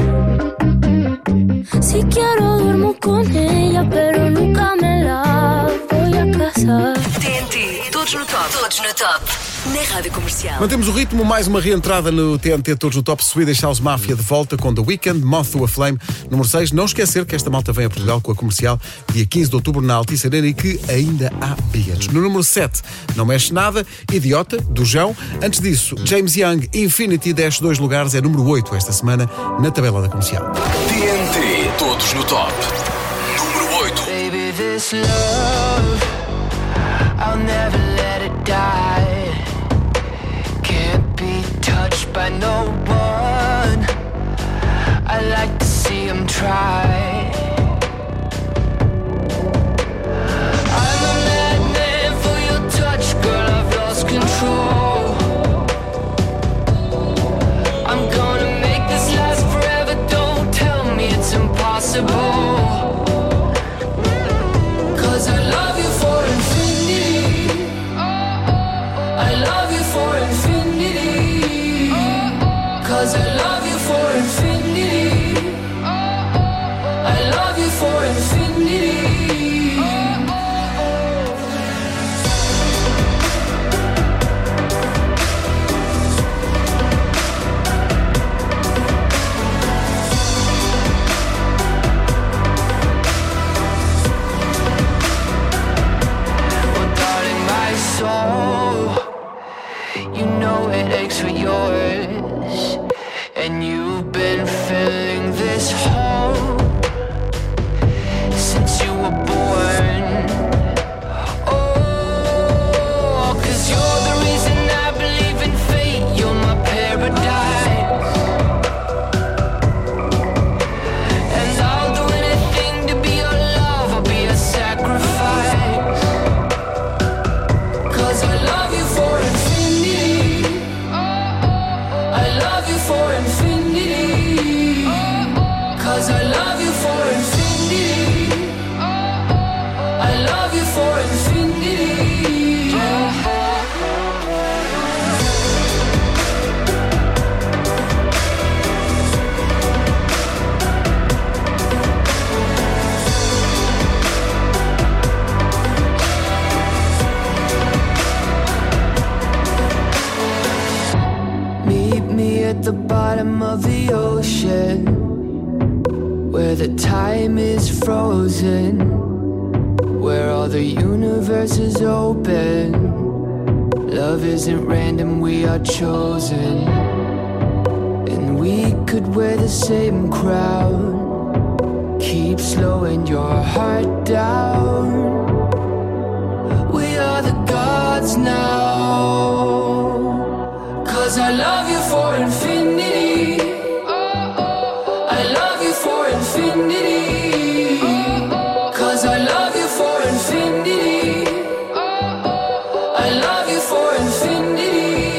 Si quiero duermo con ella, pero nunca me la voy a casar. TNT, todos no top. Todos no top. Na Rádio Comercial. Mantemos o ritmo, mais uma reentrada no TNT Todos no Top. Swedish House Mafia de volta com The Weeknd, Moth to a Flame. Número 6, não esquecer que esta malta vem a Portugal com a Comercial dia 15 de outubro na Altice Arena e que ainda há bilhetes. No número 7, Não Mexe Nada, Idiota, do João. Antes disso, James Young, Infinity, desce 2 lugares, é número 8 esta semana na tabela da Comercial. TNT, todos no top. Número 8. Baby, this love, I'll never let it die. Can't be touched by no one. I like to see him try. I'm a madman for your touch, girl, I've lost control. I'm gonna make this last forever, don't tell me it's impossible. 'Cause I love you for infinity. I love you for infinity. 'Cause I love you for infinity. I love at the bottom of the ocean, where the time is frozen, where all the universe is open. Love isn't random, we are chosen. And we could wear the same crown, keep slowing your heart down. We are the gods now, 'cause I love you for infinity. I love you for infinity. 'Cause I love you for infinity. I love you for infinity.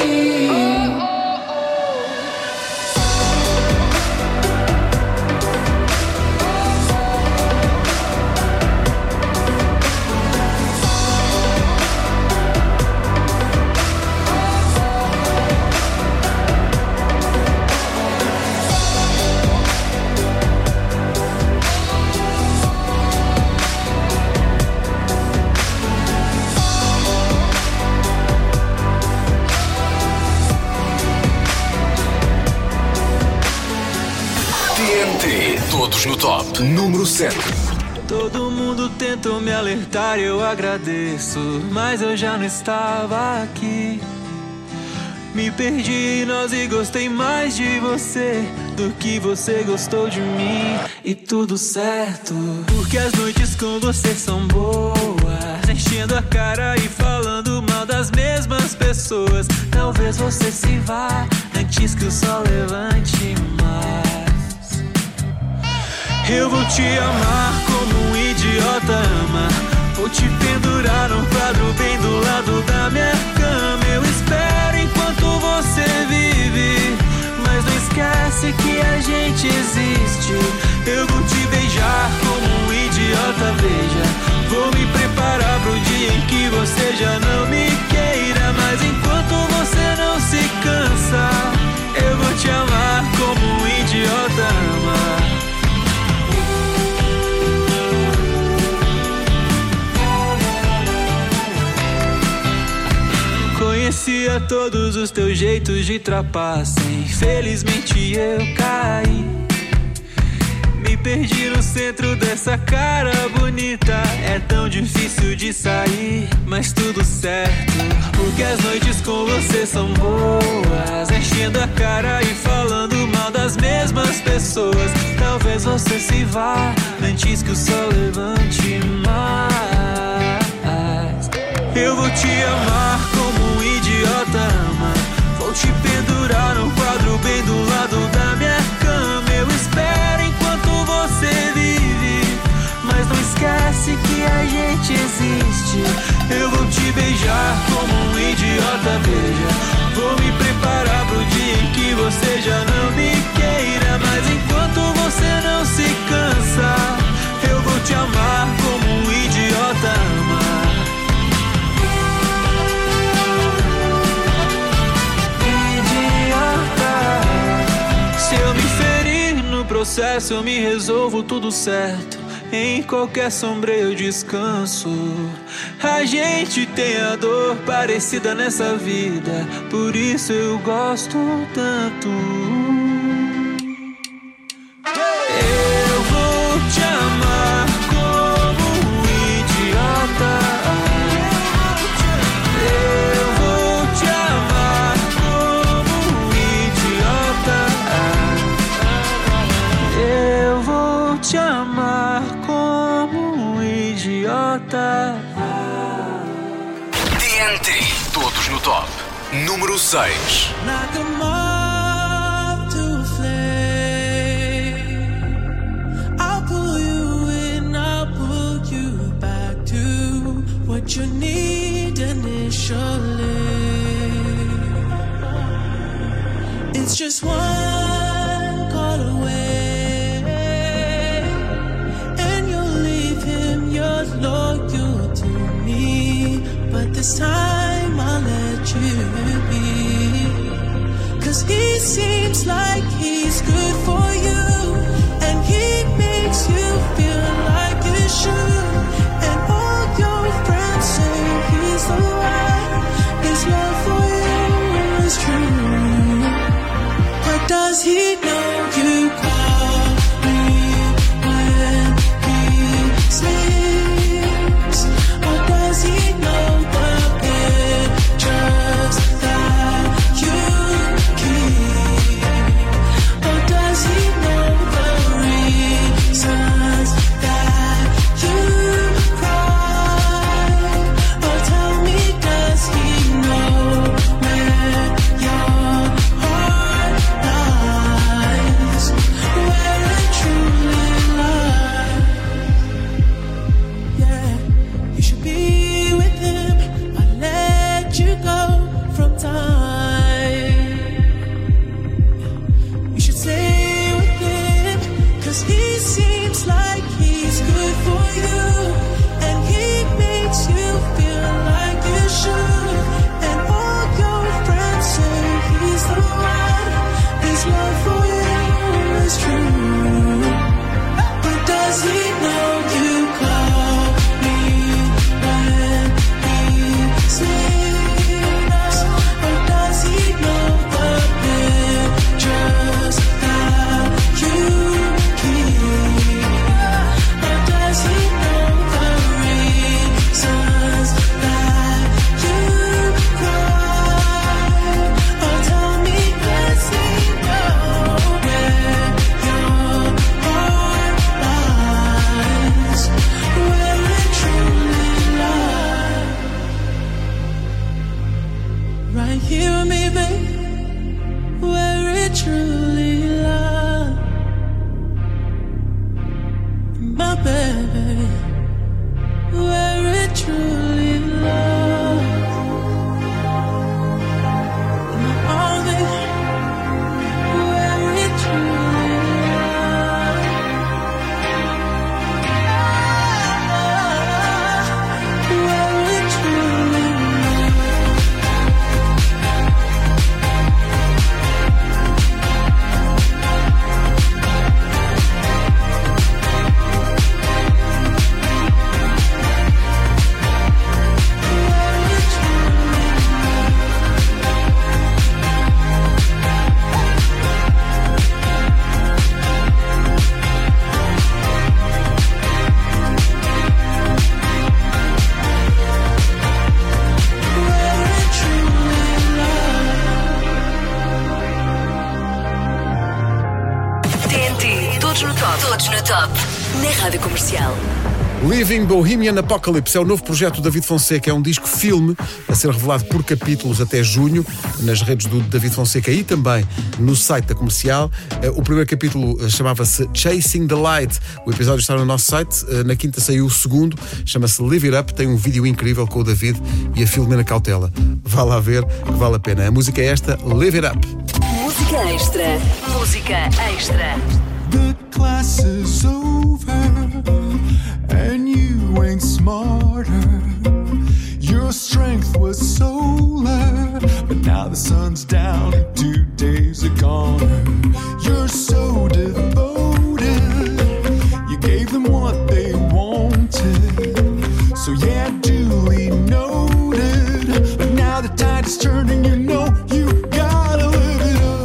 Todos no top. Número 7. Todo mundo tentou me alertar e eu agradeço, mas eu já não estava aqui. Me perdi em nós e gostei mais de você do que você gostou de mim. E tudo certo, porque as noites com você são boas, enchendo a cara e falando mal das mesmas pessoas. Talvez você se vá antes que o sol levante mais. Eu vou te amar como um idiota ama. Vou te pendurar num quadro bem do lado da minha cama. Eu espero enquanto você vive, mas não esquece que a gente existe. Eu vou te beijar como um idiota, veja. Vou me preparar pro dia em que você já não me queira. Mas enquanto você não se cansa, eu vou te amar como um idiota ama. Conhecia todos os teus jeitos de trapaça. Infelizmente eu caí. Me perdi no centro dessa cara bonita. É tão difícil de sair, mas tudo certo, porque as noites com você são boas, enchendo a cara e falando mal das mesmas pessoas. Talvez você se vá antes que o sol levante mais. Eu vou te amar como um idiota ama. Vou te pendurar num quadro bem do lado da minha cama. Eu espero enquanto você vive, mas não esquece que a gente existe. Eu vou te beijar como um idiota, veja. Vou me preparar pro dia em que você já não me queira. Mas enquanto você não se cansa, eu vou te amar como um idiota ama. Se eu me ferir no processo, eu me resolvo tudo certo. Em qualquer sombra eu descanso. A gente tem a dor parecida nessa vida, por isso eu gosto tanto. Eu vou te amar como um idiota. Eu vou te amar como um idiota. Eu vou te amar como um idiota. TNT, todos no top. Número 6. Like a moth to a flame, I'll pull you in, I'll pull you back to what you need initially. It's just one call away, and you'll leave him, you're loyal to me. But this time I'll let you be, 'cause he seems like he's good for you, and he makes you feel like you should. And all your friends say he's the one, his love for you is true. But hear me, babe? Where it truly lies, my baby, where it truly lies. My army, where it truly lies. Where it truly lies. TNT, todos no top. Todos no top. Na Rádio Comercial. Living Bohemian Apocalypse é o novo projeto do David Fonseca, é um disco-filme a ser revelado por capítulos até junho, nas redes do David Fonseca e também no site da Comercial. O primeiro capítulo chamava-se Chasing the Light, o episódio está no nosso site, na quinta saiu o segundo, chama-se Live It Up, tem um vídeo incrível com o David e a Filomena Cautela. Vá lá ver, que vale a pena. A música é esta, Live It Up. Música extra. Música extra. The class is over and you ain't smarter. Your strength was solar, but now the sun's down and 2 days are gone. You're so devoted, you gave them what they wanted. So yeah, duly noted, but now the tide is turning, you know you gotta live it up.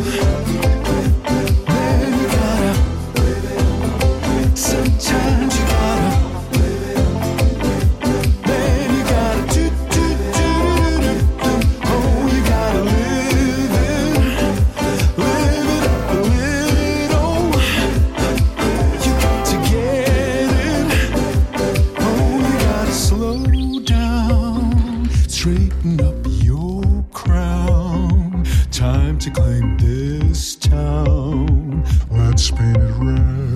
Sometimes you gotta, man, you gotta oh, you gotta live it up a little. You got to get it, oh, you gotta slow down, straighten up your crown. Time to claim this town. Let's paint it red.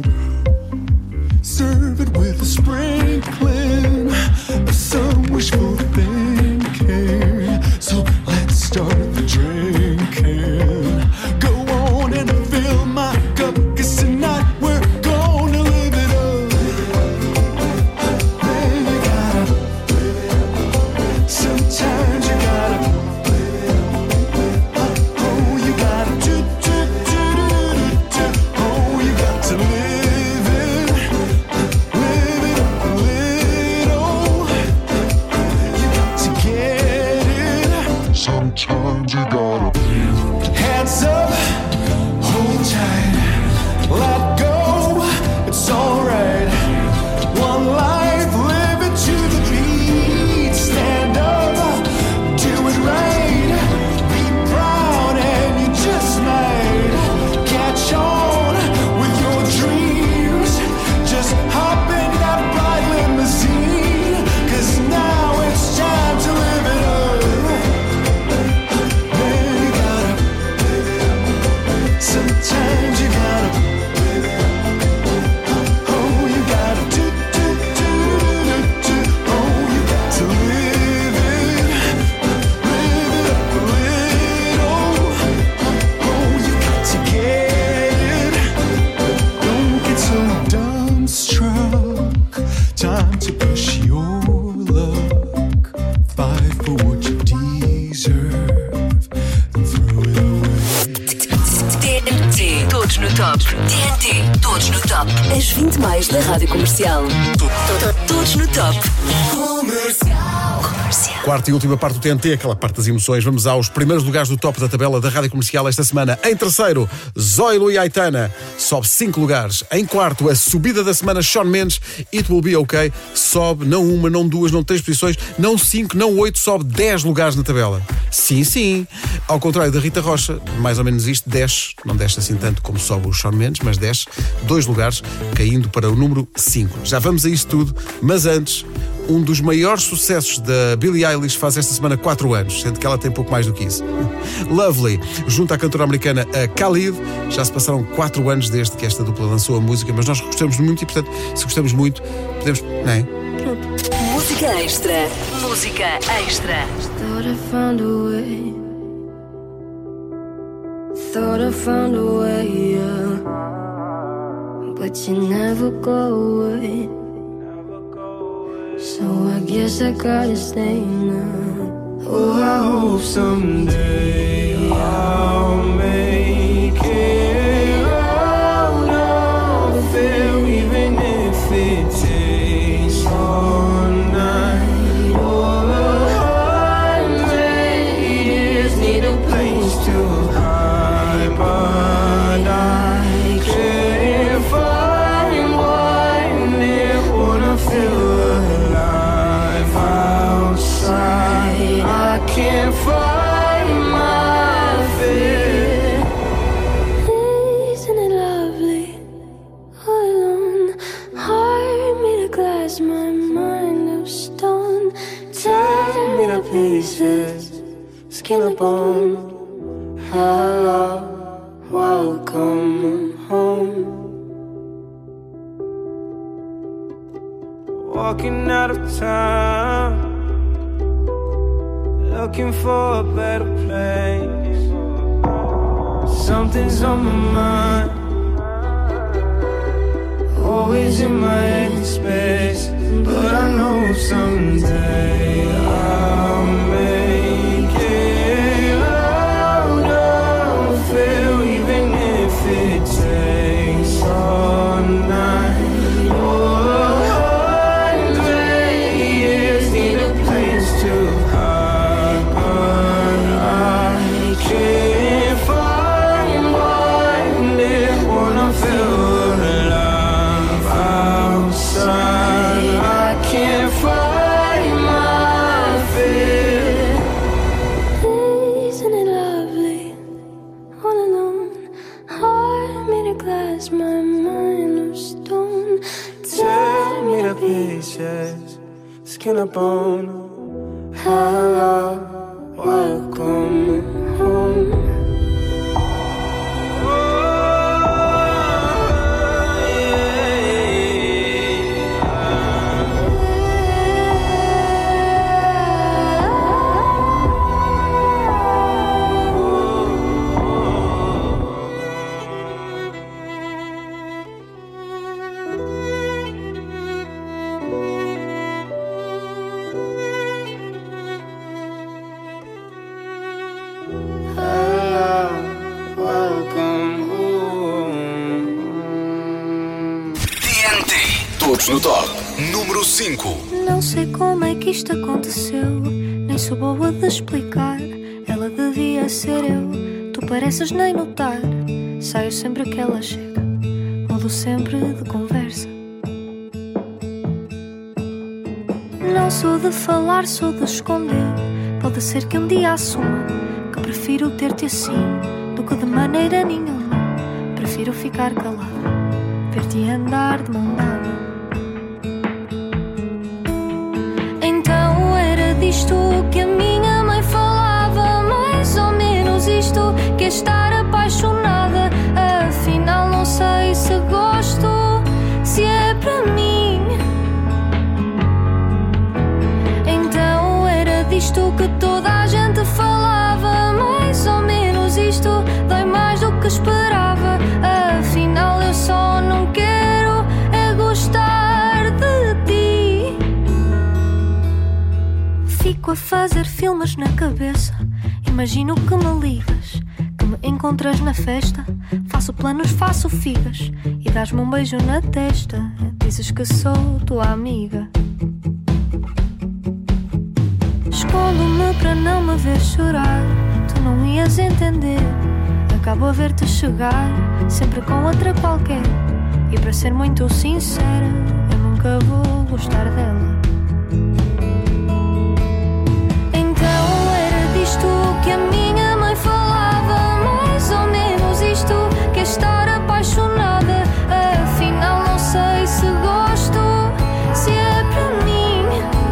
Serve it with a sprinkling of some wishful thinking. So let's start the drinking. Go on and fill my cup, 'cause tonight we're gonna live it up. Man, you gotta, sometimes you gotta, oh, you gotta oh, you got to live it. Live it up a little. You got to get it. Sometimes you gotta. Hands up, hold tight, let go. It's alright. One life, live it to the beat. Stand up, do it right. Be proud, and you just might catch on with your dreams. Just hop in that bright limousine, 'cause now it's time to live it up. Man, you gotta, sometimes you gotta, oh, you gotta oh, you got to live it up a little. Oh, you got to get it. Don't get so dumbstruck. Time to push your luck. Fight for what you deserve and throw it away. TNT, todos no top. TNT, todos no top. As 20 mais da Rádio Comercial. Todos no top. Comercial. Quarta e última parte do TNT, aquela parte das emoções. Vamos aos primeiros lugares do top da tabela da Rádio Comercial esta semana. Em terceiro, Zoilo e Aitana, sobe 5 lugares. Em quarto, a subida da semana, Shawn Mendes, It Will Be Okay, sobe não uma, não duas, não 3 posições, não 5, não 8, sobe 10 lugares na tabela. Sim, sim. Ao contrário da Rita Rocha, mais ou menos isto, desce, não desce assim tanto como sobe o Shawn Mendes, mas desce 2 lugares, caindo para o número 5. Já vamos a isto tudo, mas antes, Um dos maiores sucessos da Billie Eilish faz esta semana 4 anos, sendo que ela tem pouco mais do que isso. Lovely, junto à cantora americana a Khalid, já se passaram 4 anos desde que esta dupla lançou a música, mas nós gostamos muito e, portanto, se gostamos muito, podemos... Não é? Pronto. Música extra. Música extra. Thought I found a way. Thought I found a way, yeah. But you never go away. So I guess I gotta stay now. Oh, I hope someday I'll make it out of there, even if it takes all night or 100 years. Need a place to hide, but I can't find one there. Wanna feel I can't find my fear. Isn't it lovely? All alone, heart made of glass, my mind of stone. Tear me to pieces, skin and bone. Hello, welcome home. Walking out of town, looking for a better place. Something's on my mind, always in my head space. But I know someday I'll make it out of here, even if it takes all night or 100 years. Need a place to hide, I can't find one there. Wanna feel alive outside. I can't find my fear. Isn't it lovely? All alone, heart made of glass, my mind of stone. Tear me to pieces, skin and bone. Hello, welcome home. Todos no top. Número 5. Não sei como é que isto aconteceu, nem sou boa de explicar. Ela devia ser eu, tu pareces nem notar. Saio sempre que ela chega, mudo sempre de conversa. Não sou de falar, sou de esconder. Pode ser que um dia assuma que prefiro ter-te assim do que de maneira nenhuma. Prefiro ficar calada, ver-te andar de mão dada. Disto que a minha mãe falava, mais ou menos isto, que é estar apaixonada. Afinal não sei se gosto, se é para mim. Então era disto que toda a gente falava, mais ou menos isto, dói mais do que esperava. Afinal eu só não quero é gostar de ti. Fico a fazer filmes na cabeça, imagino que me ligas, que me encontras na festa. Faço planos, faço figas e dás-me um beijo na testa. Dizes que sou tua amiga. Escondo-me para não me ver chorar, tu não ias entender. Acabo a ver-te chegar, sempre com outra qualquer. E para ser muito sincera, eu nunca vou gostar dela. Que a minha mãe falava, mais ou menos isto, que é estar apaixonada. Afinal não sei se gosto, se é para mim.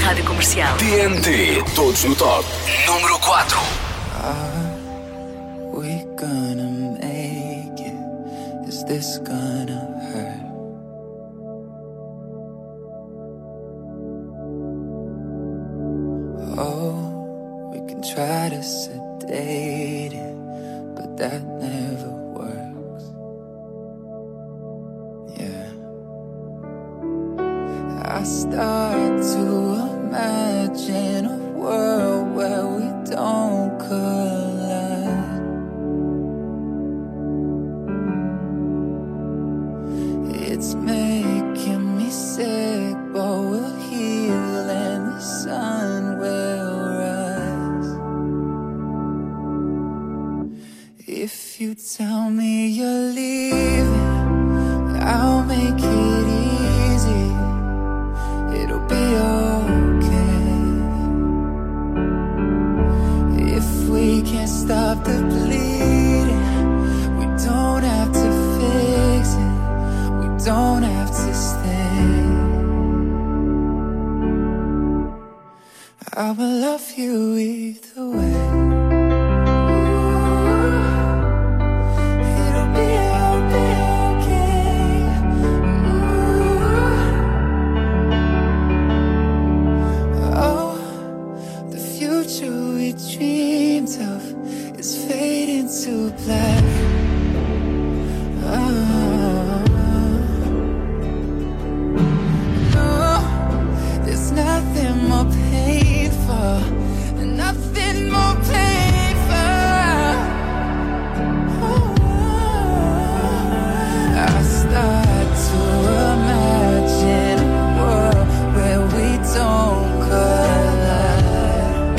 Rádio Comercial. TNT, todos no top. Número 4. Are we gonna make it? Is this gonna hurt? Oh, we can try to sedate it, but that never works. Yeah. I start to imagine a world where we don't collide. It's making me sick, but we'll heal and the sun will rise. If you tell me you're leaving, I'll make it easy. It'll be okay. If we can't stop the bleeding, we don't have to fix it. We don't have to stay. I will love you either way. It'll be okay. Oh, the future we dreamed of is fading to black. No, there's nothing more painful, nothing more painful. I start to imagine a world where we don't collide.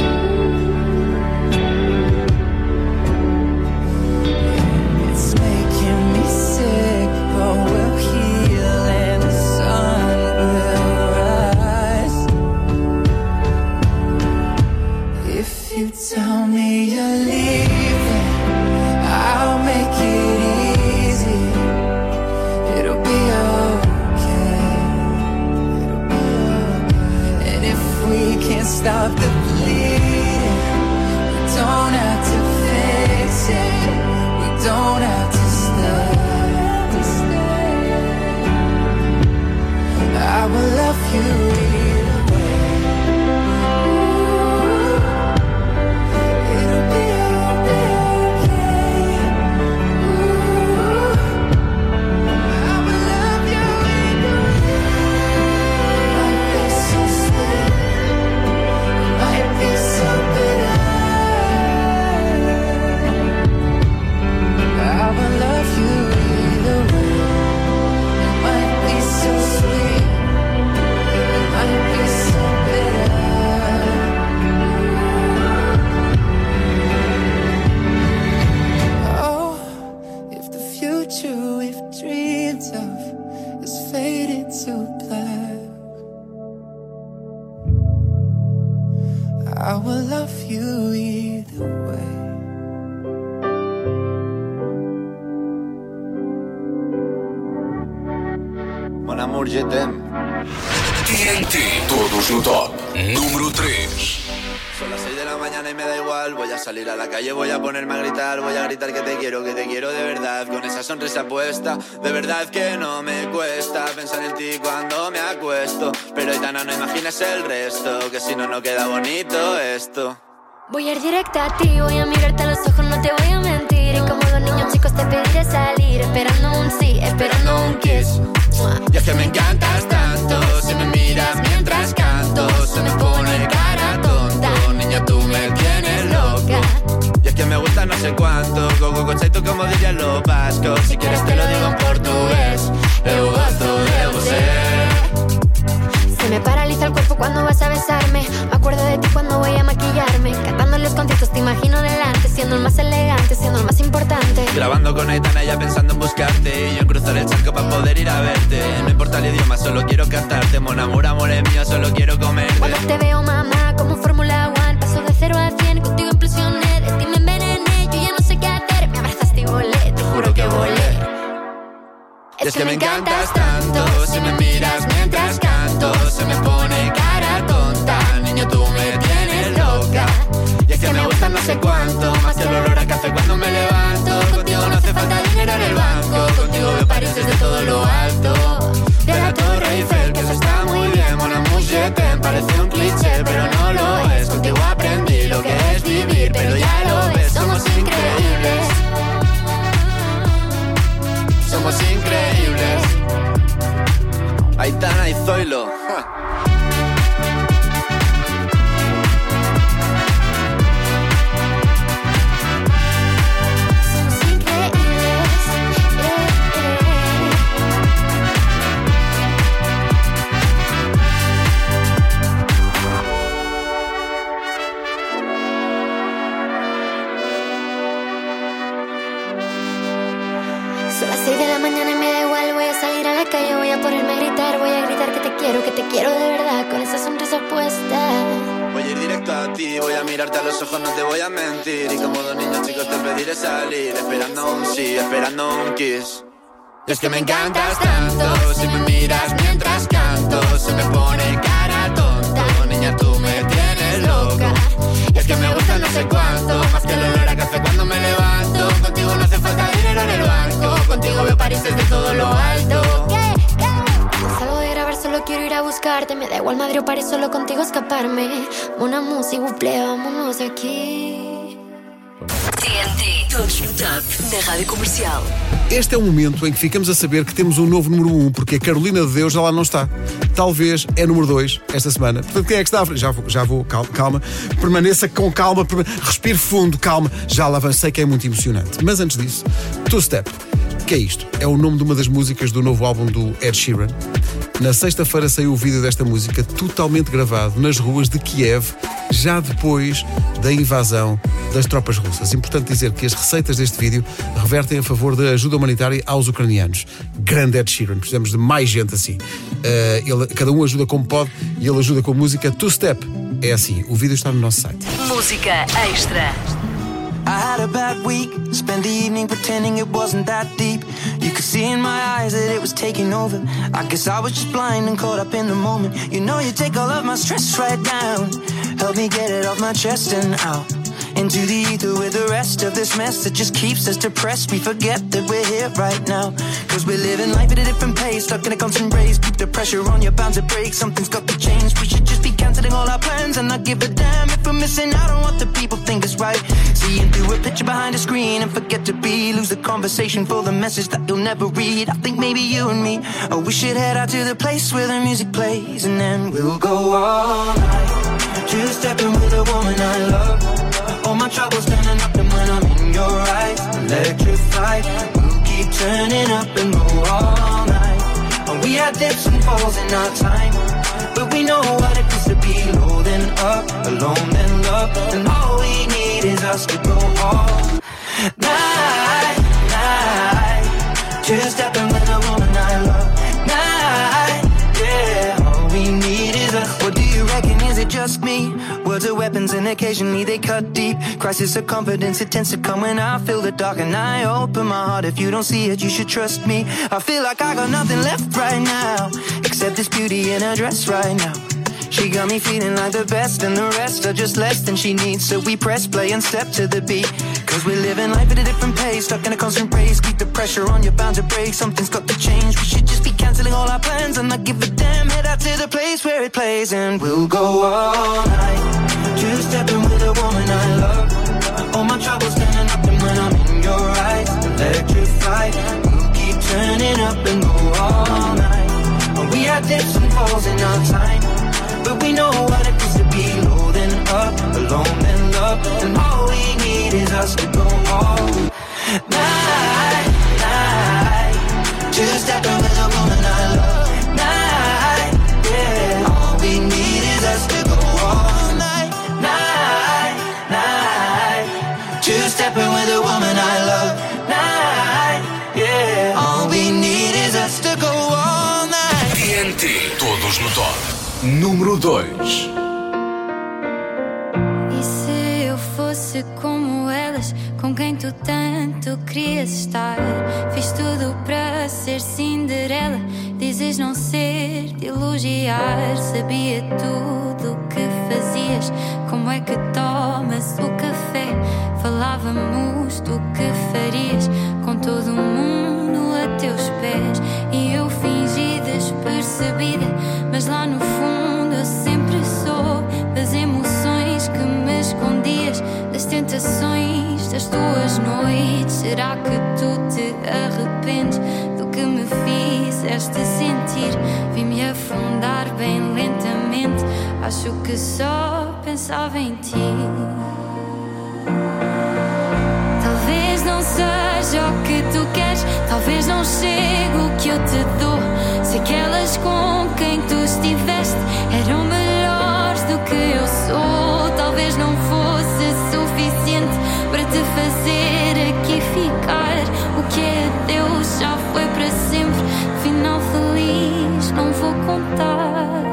It's making me sick, but we'll heal and the sun will rise. If you tell me you're leaving, I'll make it easy. It'll be okay. It'll be okay. And if we can't stop the bleeding, we don't have to fix it. We don't have to stay. I will love you either way. It'll be okay. I will love you either way. Might be so sweet, might be so bitter. I will love you either way. It might be so sweet, it might be so bitter. Oh, if the future we've dreamed of is faded to black, I will love you either way. Mon amour, je t'aime. TNT, todos no top. Número 3. Son las 6 de la mañana y me da igual. Voy a salir a la calle, voy a ponerme a gritar. Voy a gritar que te quiero de verdad. Con esa sonrisa puesta, de verdad que no me cuesta pensar en ti cuando me acuesto. Pero Aitana, no imagines el resto, que si no, no queda bonito esto. Voy a ir directa a ti, voy a mirarte a los ojos, no te voy a mentir. Y como los niños chicos te pediré salir, esperando un sí, esperando un kiss. Y es que me encantas tanto, si me miras mientras canto, se me pone cara tonta. Niña, tú me tienes loca. Y es que me gusta no sé cuánto, gogo conceito como dirían los vascos. Si quieres te lo digo en portugués, eu gosto de você. Se me paraliza el cuerpo cuando vas a besarme. Me acuerdo de ti cuando voy a maquillarme. Cantando los conciertos te imagino delante, siendo el más elegante, siendo el más importante. Grabando con Aitana ya pensando en buscarte, y yo en cruzar el charco para poder ir a verte. No importa el idioma, solo quiero cantarte. Mon amor, amor es mío, solo quiero comerte. Cuando te veo, mamá, como Fórmula 1, paso de 0 a 100, contigo implosioné. De ti me envenené, yo ya no sé qué hacer. Me abrazaste y volé, te juro que volé. Y es que me encantas tanto, si me miras mientras canto, se me pone cara tonta. Dilo. Son las 6 de la mañana y me da igual. Voy a salir a la calle, voy a ponerme a gritar. Voy a gritar que te quiero de verdad, con esa sonrisa puesta. Voy a ir directo a ti, voy a mirarte a los ojos, no te voy a mentir. Y como dos niños chicos te pediré salir, esperando un sí, esperando un kiss. Y es que me encantas tanto, si me miras mientras canto, se me pone cara tonta. Niña, tú me tienes loca. Y es que me gusta no sé cuánto, más que el olor a café cuando me levanto. Contigo no hace falta dinero en el banco, contigo veo París desde todo lo alto. Salgo de grabar, solo quiero ir a buscarte. Me da igual Madrid o París, solo contigo escaparme. Una música, buple, vámonos de aquí. TNT, todos no top, na Rádio Comercial. Este é o momento em que ficamos a saber que temos um novo número 1, porque a Carolina de Deus já lá não está. Talvez é número 2 esta semana. Portanto, quem é que está à frente? Já vou, calma. Permaneça com calma, respire fundo, calma. Já lá avancei, que é muito emocionante. Mas antes disso, Two Step. O que é isto? É o nome de uma das músicas do novo álbum do Ed Sheeran. Na sexta-feira saiu o vídeo desta música totalmente gravado nas ruas de Kiev, já depois da invasão das tropas russas. Importante dizer que as receitas deste vídeo revertem a favor da ajuda humanitária aos ucranianos. Grande Ed Sheeran, precisamos de mais gente assim. Cada um ajuda como pode e ele ajuda com a música. Two Step é assim, o vídeo está no nosso site. Música extra. I had a bad week, spent the evening pretending it wasn't that deep. You could see in my eyes that it was taking over. I guess I was just blind and caught up in the moment. You know you take all of my stress right down. Help me get it off my chest and out into the ether with the rest of this mess that just keeps us depressed. We forget that we're here right now, cause we're living life at a different pace, stuck in a constant race. Keep the pressure on, you're bound to break. Something's got to change. We should just be cancelling all our plans and not give a damn if we're missing out on what the people think is right. Seeing through a picture behind a screen and forget to be, lose the conversation for the message that you'll never read. I think maybe you and me, oh, we should head out to the place where the music plays, and then we'll go all night, two-stepping with a woman I love. All my troubles turning up, and when I'm in your eyes, electrified. We'll keep turning up and go all night. And we had dips and falls in our time, but we know what it is to be low then up, alone then love. And all we need is us to go all night, night. Two-stepping with a woman I love. Night, yeah. All we need is us. What do you reckon? Is it just me? Words are weapons and occasionally they cut deep. Crisis of confidence, it tends to come when I feel the dark and I open my heart. If you don't see it, you should trust me. I feel like I got nothing left right now, except this beauty in her dress right now. She got me feeling like the best, and the rest are just less than she needs. So we press play and step to the beat, cause we're living life at a different pace, stuck in a constant race. Keep the pressure on, you're bound to break. Something's got to change. We should just be cancelling all our plans and not give a damn. Head out to the place where it plays, and we'll go all night, two-stepping with a woman I love. All my troubles turning up, and when I'm in your eyes, electrified. We'll keep turning up and go all night. And we had dips and falls in our time, but we know what it is to be low then up, alone then love. And all we need is us to go all night, night. Two-stepping with a woman I love. Night, yeah. All we need is us to go all night, night, night. Two-stepping with a woman I love. Night, yeah. All we need is us to go all night. TNT, todos no top. Número 2. E se eu fosse como elas, com quem tu tanto querias estar? Fiz tudo para ser Cinderela, dizes não ser de elogiar. Sabia tudo o que fazias, como é que tomas o café. Falávamos do que farias, com todo o mundo a teus pés. E eu fingi despercebida, mas lá no fundo eu sempre soube das emoções que me escondias, das tentações das tuas noites. Será que tu te arrependes do que me fiz fizeste sentir. Vim-me afundar bem lentamente. Acho que só pensava em ti. Talvez não seja o que tu queres, talvez não chegue o que eu te dou. Se aquelas com quem tu estiveste eram melhores do que eu sou, talvez não fosse suficiente para te fazer aqui ficar. O que é Deus já foi para sempre, final feliz não vou contar.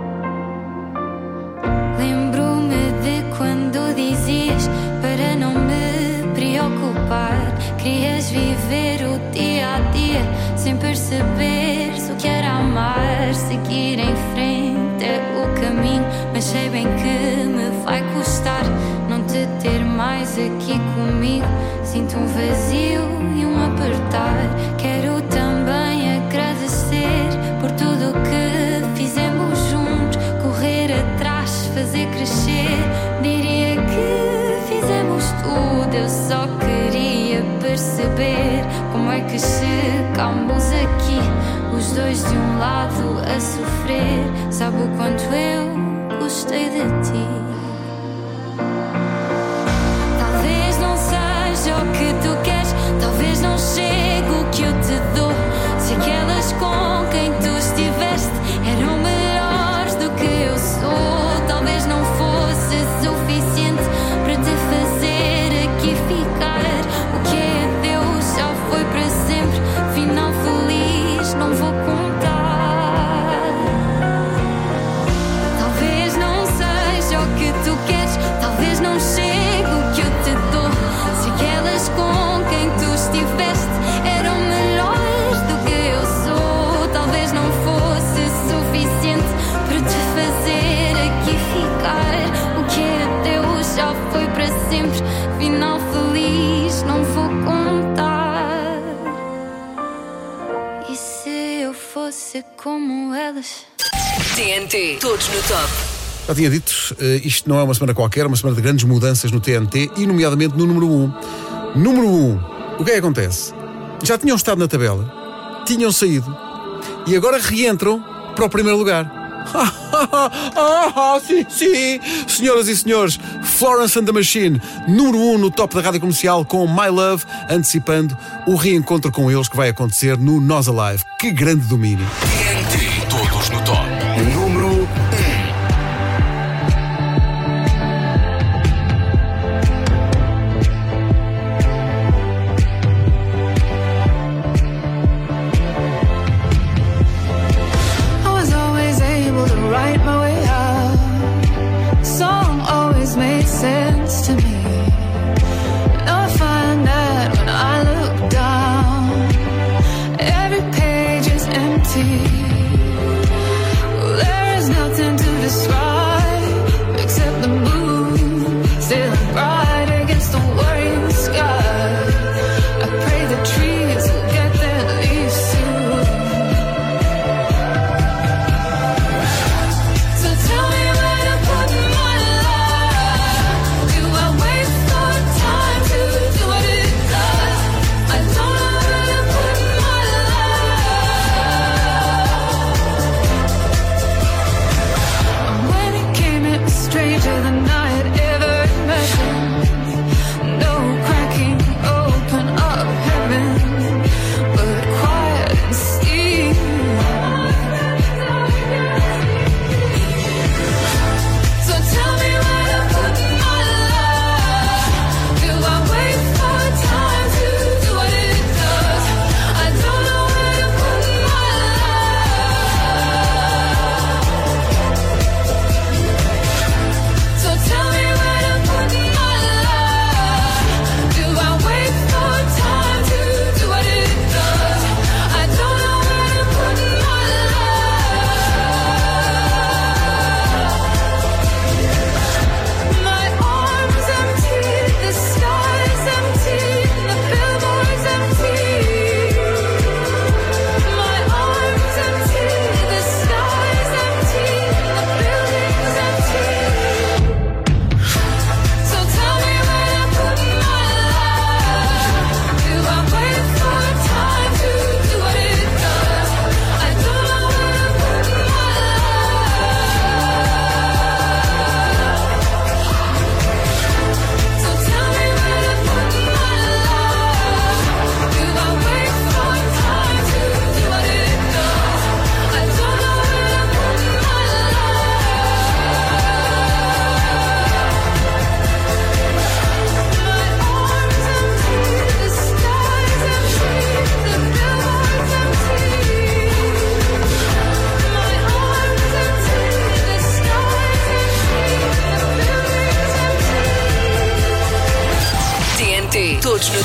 Lembro-me de quando dizias para não me preocupar. Querias viver o dia a dia sem perceberes o que era amar. Seguir em frente é o caminho, mas sei bem que me vai custar não te ter mais aqui comigo. Sinto um vazio e um apertar. Quero também agradecer por tudo o que fizemos juntos. Correr atrás, fazer crescer. Diria que fizemos tudo. Eu só queria perceber como é que chegamos aqui, os dois de um lado a sofrer. Sabe o quanto eu gostei de ti. Talvez não seja o que tu queres, talvez não chegue o que eu te dou. Se aquelas com quem tu estiveste eram melhores do que eu sou, talvez não fosse suficiente para te fazer aqui ficar. O que é Deus já foi para sempre, final feliz não vou contar. Talvez não seja o que tu queres, talvez não chegue o que eu te dou. Se aquelas com quem tu estiveste eram melhores do que eu sou, talvez não fosse suficiente para te fazer aqui ficar. O que é Deus já foi para sempre, final feliz não vou contar. E se eu fosse como elas? TNT, todos no top. Já tinha dito, isto não é uma semana qualquer, é uma semana de grandes mudanças no TNT e nomeadamente no número 1. Número 1, o que é que acontece? Já tinham estado na tabela, tinham saído e agora reentram para o primeiro lugar. Sim, sim, senhoras e senhores, Florence and the Machine, número 1 no top da rádio comercial com My Love, antecipando o reencontro com eles que vai acontecer no Nós Alive. Que grande domínio! TNT, todos no top. Número 1. To me, now I find that when I look down, every page is empty.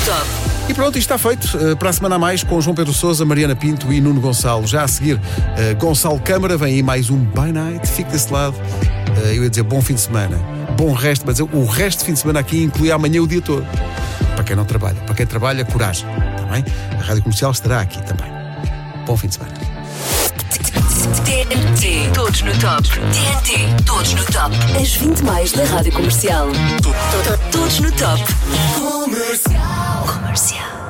top. E pronto, isto está feito. Para a semana a mais, com João Pedro Sousa, Mariana Pinto e Nuno Gonçalo. Já a seguir, Gonçalo Câmara, vem aí mais um By Night. Fique desse lado. Eu ia dizer bom fim de semana, bom resto, mas o resto de fim de semana aqui inclui amanhã o dia todo. Para quem não trabalha, para quem trabalha, coragem. Está bem? A Rádio Comercial estará aqui também. Bom fim de semana. TNT, todos no top. TNT, todos no top. As 20 mais da Rádio Comercial. Todos no top. Comercial.